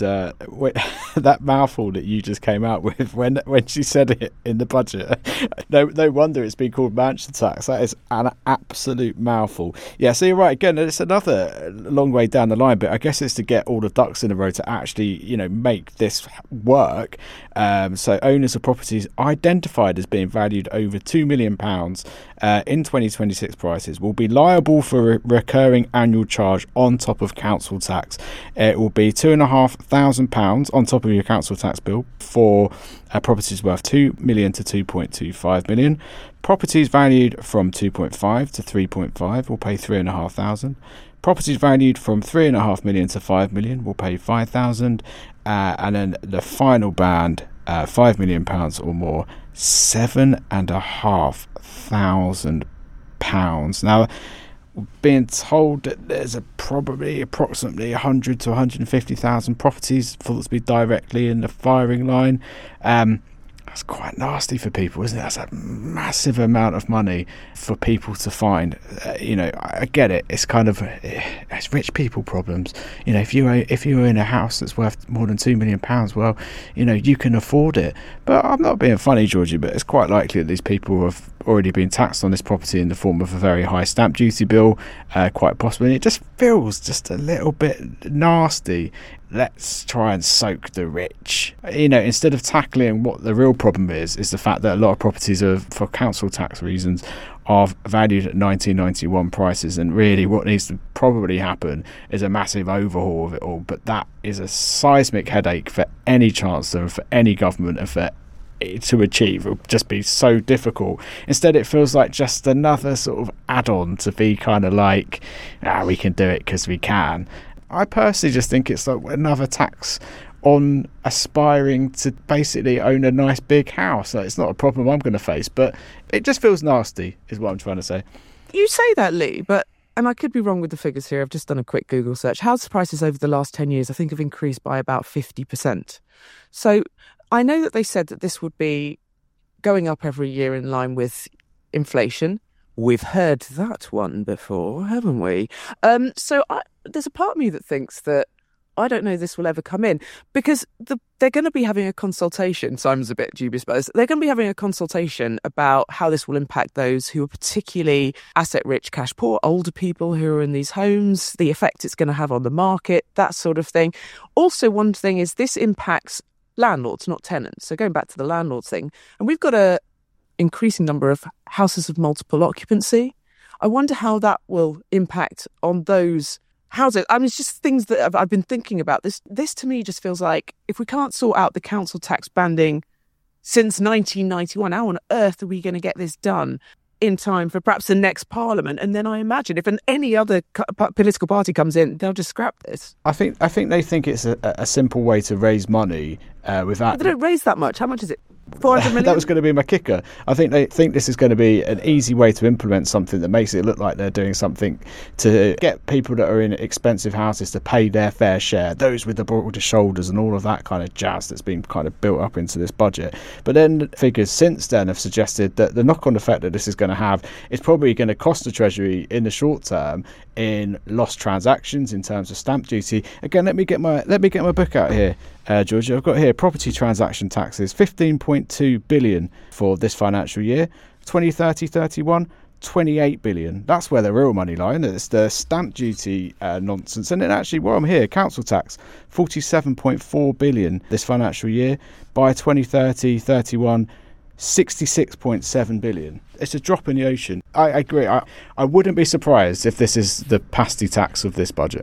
that mouthful that you just came out with when she said it in the budget, no wonder it's been called mansion tax. That is an absolute mouthful. Yeah, so you're right. Again, it's another long way down the line, but I guess it's to get all the ducks in a row to actually, you know, make this work. So owners of properties identified as being valued over £2 million in 2026 prices will be liable for a recurring annual charge on top of council tax. It will be £2,500 on top of your council tax bill for properties worth 2 million to 2.25 million. Properties valued from 2.5 to 3.5 will pay 3,500. Properties valued from 3.5 million to 5 million will pay 5,000. And then the final band, £5 million or more, £7,500. Now, being told that there's approximately 100 to 150,000 properties thought to be directly in the firing line. That's quite nasty for people, isn't it? That's a massive amount of money for people to find. You know, I get it. It's kind of it's rich people problems. You know, if you're in a house that's worth more than £2 million, well, you know, you can afford it. But I'm not being funny, Georgie, but it's quite likely that these people have already been taxed on this property in the form of a very high stamp duty bill, quite possibly. And it just feels just a little bit nasty. Let's try and soak the rich. You know, instead of tackling what the real problem is the fact that a lot of properties are, for council tax reasons, are valued at 1991 prices, and really what needs to probably happen is a massive overhaul of it all. But that is a seismic headache for any chancellor, for any government, and for to achieve. It would just be so difficult. Instead, it feels like just another sort of add-on to be kind of like, we can do it because we can. I personally just think it's like another tax on aspiring to basically own a nice big house. Like, it's not a problem I'm going to face, but it just feels nasty is what I'm trying to say. You say that, Lee, but, and I could be wrong with the figures here, I've just done a quick Google search. House prices over the last 10 years I think have increased by about 50%. So I know that they said that this would be going up every year in line with inflation. We've heard that one before, haven't we? So there's a part of me that thinks that I don't know this will ever come in, because they're going to be having a consultation. Simon's a bit dubious about this. They're going to be having a consultation about how this will impact those who are particularly asset-rich, cash-poor, older people who are in these homes, the effect it's going to have on the market, that sort of thing. Also, one thing is this impacts landlords, not tenants. So going back to the landlords thing, and we've got a increasing number of houses of multiple occupancy. I wonder how that will impact on those houses. I mean, it's just things that I've been thinking about. This to me just feels like if we can't sort out the council tax banding since 1991, how on earth are we going to get this done in time for perhaps the next parliament? And then I imagine if any other political party comes in, they'll just scrap this. I think they think it's a simple way to raise money without. But they don't raise that much. How much is it? 400 million? That was going to be my kicker. I think they think this is going to be an easy way to implement something that makes it look like they're doing something to get people that are in expensive houses to pay their fair share, those with the broader shoulders and all of that kind of jazz that's been kind of built up into this budget. But then figures since then have suggested that the knock-on effect that this is going to have is probably going to cost the Treasury in the short term in lost transactions in terms of stamp duty. Again, let me get my book out here. Georgia, I've got here property transaction taxes, 15.2 billion for this financial year. 2030-31, 28 billion. That's where the real money lies. It's the stamp duty nonsense. And then actually, while I'm here, council tax, 47.4 billion this financial year. By 2030-31, 66.7 billion. It's a drop in the ocean. I agree. I wouldn't be surprised if this is the pasty tax of this budget.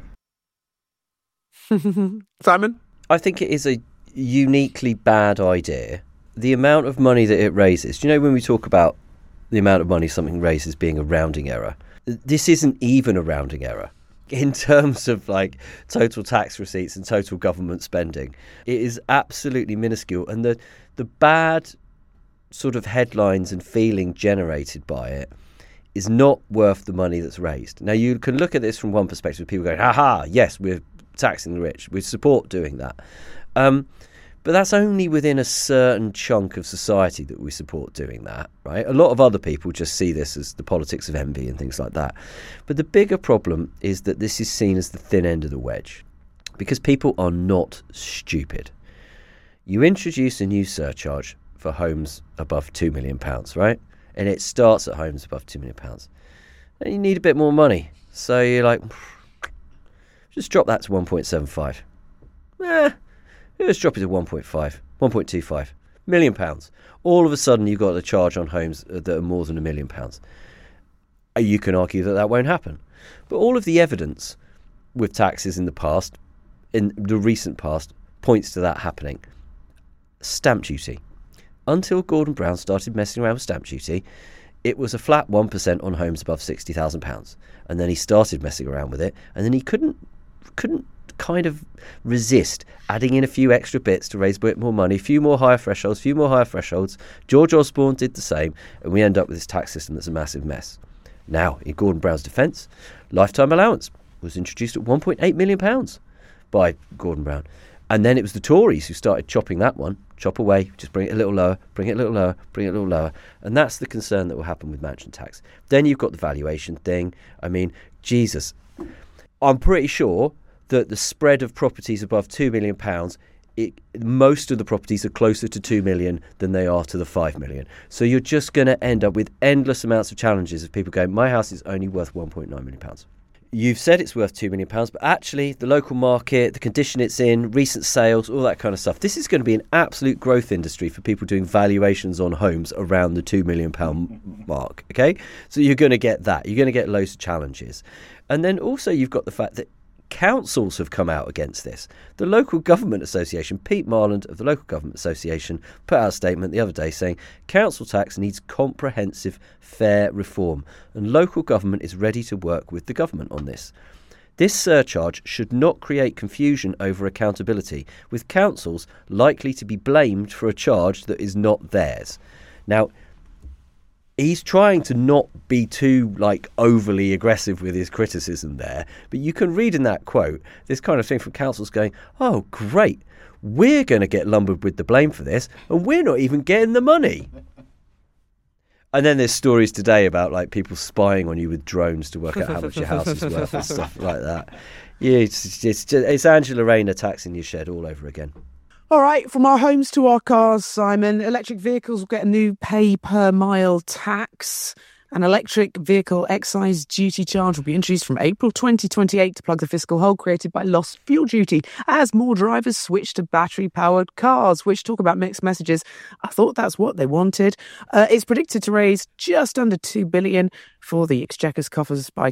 Simon? I think it is a uniquely bad idea. The amount of money that it raises, you know, when we talk about the amount of money something raises being a rounding error, this isn't even a rounding error. In terms of like total tax receipts and total government spending, it is absolutely minuscule. And the bad sort of headlines and feeling generated by it is not worth the money that's raised. Now, you can look at this from one perspective, people going, ha, yes, we're taxing the rich, we support doing that. But that's only within a certain chunk of society that we support doing that, right? A lot of other people just see this as the politics of envy and things like that. But the bigger problem is that this is seen as the thin end of the wedge, because people are not stupid. You introduce a new surcharge for homes above £2 million, right? And it starts at homes above £2 million. And you need a bit more money. So you're like, just drop that to 1.75. Let's drop it to 1.25 million pounds. All of a sudden, you've got a charge on homes that are more than £1 million. You can argue that won't happen. But all of the evidence with taxes in the past, in the recent past, points to that happening. Stamp duty. Until Gordon Brown started messing around with stamp duty, it was a flat 1% on homes above £60,000. And then he started messing around with it, and then he couldn't kind of resist adding in a few extra bits to raise a bit more money, a few more higher thresholds. George Osborne did the same, and we end up with this tax system that's a massive mess. Now, in Gordon Brown's defence, lifetime allowance was introduced at £1.8 million by Gordon Brown. And then it was the Tories who started chopping that one. Chop away, just bring it a little lower, bring it a little lower, bring it a little lower. And that's the concern that will happen with mansion tax. Then you've got the valuation thing. I mean, Jesus. I'm pretty sure that the spread of properties above £2 million, most of the properties are closer to 2 million than they are to the 5 million. So you're just going to end up with endless amounts of challenges of people going, my house is only worth £1.9 million. you've said it's worth £2 million, but actually the local market, the condition it's in, recent sales, all that kind of stuff, this is going to be an absolute growth industry for people doing valuations on homes around the £2 million mark, okay? So you're going to get that. You're going to get loads of challenges. And then also you've got the fact that councils have come out against this. The Local Government Association, Pete Marland of the Local Government Association, put out a statement the other day saying council tax needs comprehensive, fair reform, and local government is ready to work with the government on this. This surcharge should not create confusion over accountability, with councils likely to be blamed for a charge that is not theirs. Now, he's trying to not be too overly aggressive with his criticism there, but you can read in that quote this kind of thing from councils going, oh great, we're going to get lumbered with the blame for this and we're not even getting the money. And then there's stories today about people spying on you with drones to work out how much your house is worth and stuff like that. Yeah, it's Angela Rayner taxing your shed all over again. All right, from our homes to our cars, Simon, electric vehicles will get a new pay per mile tax. An electric vehicle excise duty charge will be introduced from April 2028 to plug the fiscal hole created by lost fuel duty as more drivers switch to battery-powered cars, which, talk about mixed messages, I thought that's what they wanted. It's predicted to raise just under $2 billion for the Exchequer's coffers by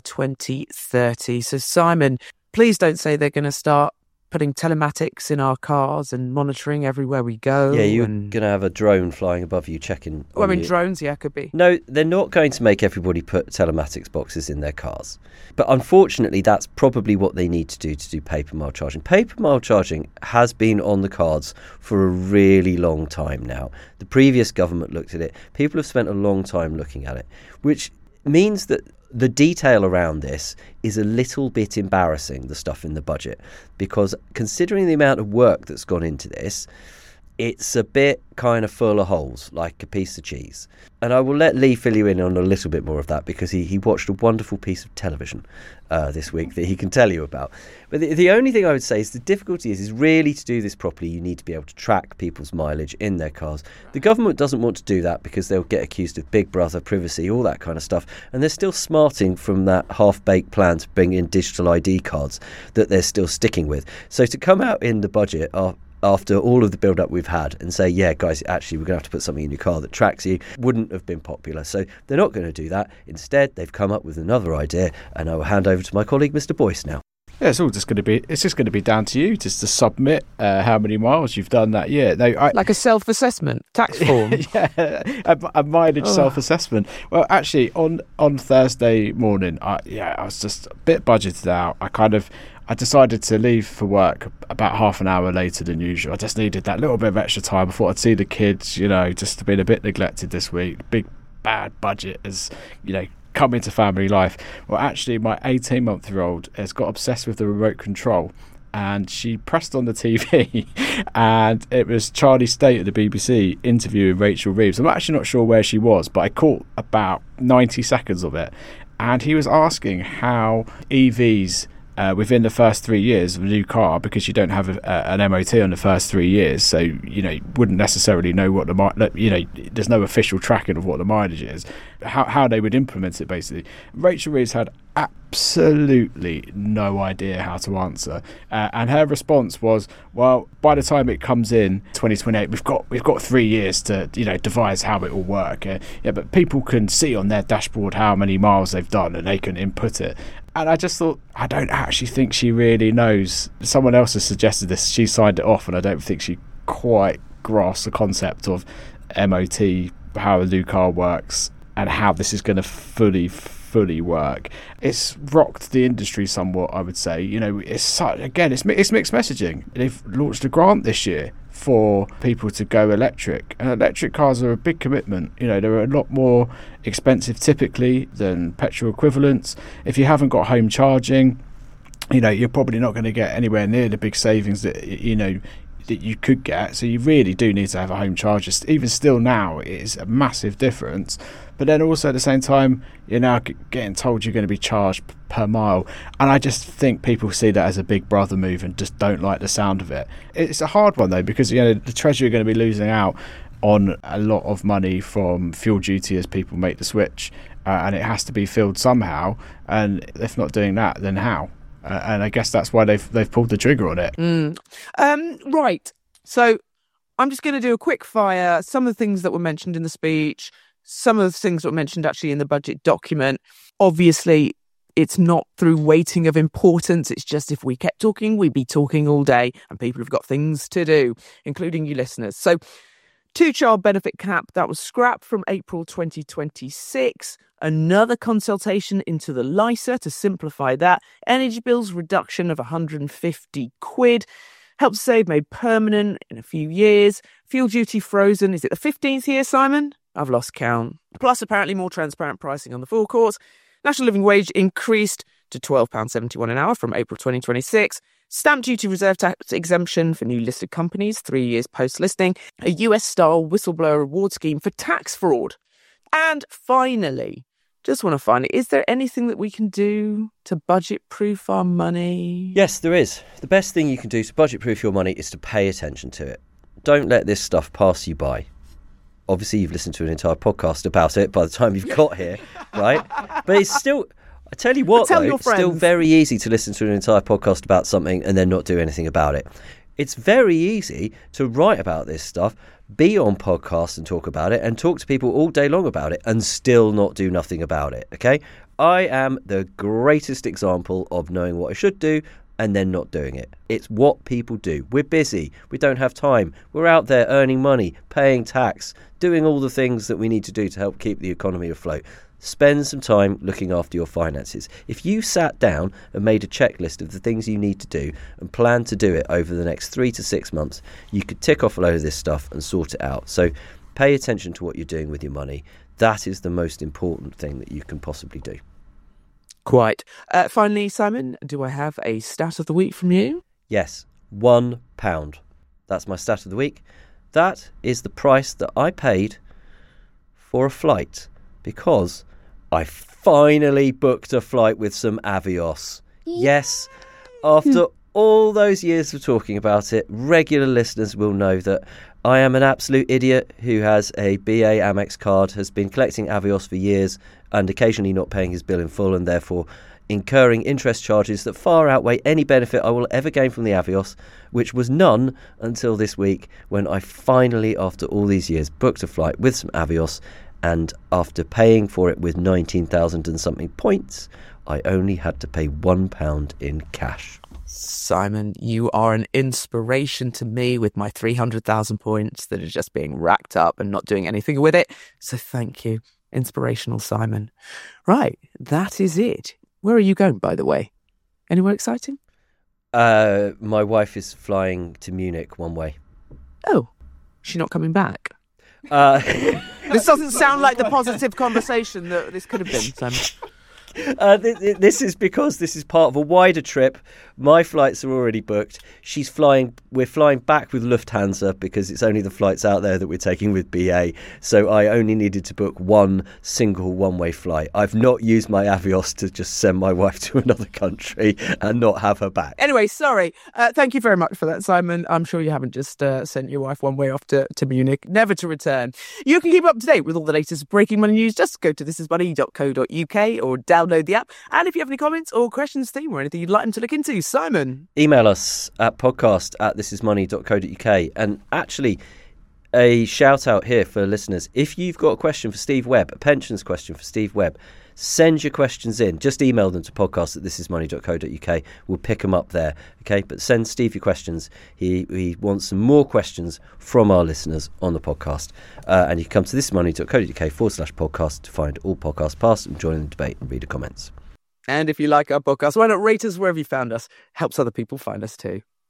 2030. So, Simon, please don't say they're going to start putting telematics in our cars and monitoring everywhere we go. Yeah, you're going to have a drone flying above you checking. Drones, yeah, could be. No, they're not going to make everybody put telematics boxes in their cars. But unfortunately, that's probably what they need to do paper mile charging. Paper mile charging has been on the cards for a really long time now. The previous government looked at it. People have spent a long time looking at it, which means that the detail around this is a little bit embarrassing, the stuff in the budget, because considering the amount of work that's gone into this, it's a bit kind of full of holes, like a piece of cheese. And I will let Lee fill you in on a little bit more of that, because he watched a wonderful piece of television this week that he can tell you about. But the only thing I would say is the difficulty is really, to do this properly, you need to be able to track people's mileage in their cars. The government doesn't want to do that because they'll get accused of Big Brother, privacy, all that kind of stuff. And they're still smarting from that half-baked plan to bring in digital ID cards that they're still sticking with. So to come out in the budget after all of the build-up we've had and say, yeah, guys, actually, we're going to have to put something in your car that tracks you, wouldn't have been popular. So they're not going to do that. Instead, they've come up with another idea, and I will hand over to my colleague, Mr. Boyce, now. Yeah, it's just going to be down to you just to submit how many miles you've done that year. Like a self-assessment tax form. Yeah, a mileage self-assessment. Well, actually, on Thursday morning, I was just a bit budgeted out. I decided to leave for work about half an hour later than usual. I just needed that little bit of extra time. I thought I'd see the kids, just been a bit neglected this week. Big bad budget has, come into family life. Well, actually, my 18-month-old has got obsessed with the remote control, and she pressed on the TV and it was Charlie State at the BBC interviewing Rachel Reeves. I'm actually not sure where she was, but I caught about 90 seconds of it, and he was asking how EVs within the first 3 years of a new car, because you don't have an MOT on the first 3 years, so you wouldn't necessarily know what there's no official tracking of what the mileage is, how they would implement it. Basically, Rachel Reeves had absolutely no idea how to answer, and her response was, well, by the time it comes in 2028, we've got 3 years to devise how it will work. But people can see on their dashboard how many miles they've done, and they can input it. And I just thought, I don't actually think she really knows. Someone else has suggested this. She signed it off, and I don't think she quite grasps the concept of MOT, how a new car works, and how this is going to fully work. It's rocked the industry somewhat, I would say. It's mixed messaging. They've launched a grant this year for people to go electric, and electric cars are a big commitment. They're a lot more expensive typically than petrol equivalents. If you haven't got home charging, you're probably not going to get anywhere near the big savings that you could get. So you really do need to have a home charger. Even still now, it is a massive difference. But then also at the same time, you're now getting told you're going to be charged per mile. And I just think people see that as a Big Brother move and just don't like the sound of it. It's a hard one, though, because the Treasury are going to be losing out on a lot of money from fuel duty as people make the switch, and it has to be filled somehow. And if not doing that, then how? And I guess that's why they've pulled the trigger on it. Right. So I'm just going to do a quick fire. Some of the things that were mentioned in the speech, some of the things that were mentioned actually in the budget document. Obviously, it's not through weighting of importance. It's just if we kept talking, we'd be talking all day, and people have got things to do, including you listeners. So 2-child benefit cap, that was scrapped from April 2026. Another consultation into the LISA to simplify that. Energy bills reduction of 150 quid. Help Save made permanent in a few years. Fuel duty frozen. Is it the 15th year, Simon? I've lost count. Plus, apparently, more transparent pricing on the forecourts. National living wage increased to £12.71 an hour from April 2026. Stamp duty reserve tax exemption for new listed companies 3 years post-listing. A US-style whistleblower reward scheme for tax fraud. And finally, just want to find it, is there anything that we can do to budget-proof our money? Yes, there is. The best thing you can do to budget-proof your money is to pay attention to it. Don't let this stuff pass you by. Obviously, you've listened to an entire podcast about it by the time you've got here, right? But it's still, I tell you what, though, it's still very easy to listen to an entire podcast about something and then not do anything about it. It's very easy to write about this stuff, be on podcasts and talk about it, and talk to people all day long about it and still not do nothing about it, okay? I am the greatest example of knowing what I should do and then not doing it. It's what people do. We're busy. We don't have time. We're out there earning money, paying tax, doing all the things that we need to do to help keep the economy afloat. Spend some time looking after your finances. If you sat down and made a checklist of the things you need to do and plan to do it over the next 3 to 6 months, you could tick off a load of this stuff and sort it out. So pay attention to what you're doing with your money. That is the most important thing that you can possibly do. Quite. Finally, Simon, do I have a stat of the week from you? Yes, £1. That's my stat of the week. That is the price that I paid for a flight because I finally booked a flight with some Avios. Yes, after all those years of talking about it, regular listeners will know that I am an absolute idiot who has a BA Amex card, has been collecting Avios for years and occasionally not paying his bill in full and therefore incurring interest charges that far outweigh any benefit I will ever gain from the Avios, which was none until this week when I finally, after all these years, booked a flight with some Avios, and after paying for it with 19,000 and something points, I only had to pay £1 in cash. Simon, you are an inspiration to me with my 300,000 points that are just being racked up and not doing anything with it. So thank you. Inspirational Simon. Right, that is it. Where are you going, by the way? Anywhere exciting? My wife is flying to Munich one way. Oh, she's not coming back? This doesn't sound like the positive conversation that this could have been, Simon. This is because this is part of a wider trip. My flights are already booked. We're flying back with Lufthansa because it's only the flights out there that we're taking with BA. So I only needed to book one single one-way flight. I've not used my Avios to just send my wife to another country and not have her back. Anyway, sorry. Thank you very much for that, Simon. I'm sure you haven't just sent your wife one way off to Munich, never to return. You can keep up to date with all the latest breaking money news. Just go to thisismoney.co.uk or download the app. And if you have any comments or questions, theme or anything you'd like them to look into, Simon, email us at podcast@thisismoney.co.uk. And actually, a shout out here for listeners. If you've got a question for Steve Webb, a pensions question for Steve Webb, send your questions in. Just email them to podcast@thisismoney.co.uk. We'll pick them up there. Okay, but send Steve your questions. He wants some more questions from our listeners on the podcast. And you can come to thisismoney.co.uk/podcast to find all podcasts past and join in the debate and read the comments. and if you like our podcast, why not rate us wherever you found us? Helps other people find us too.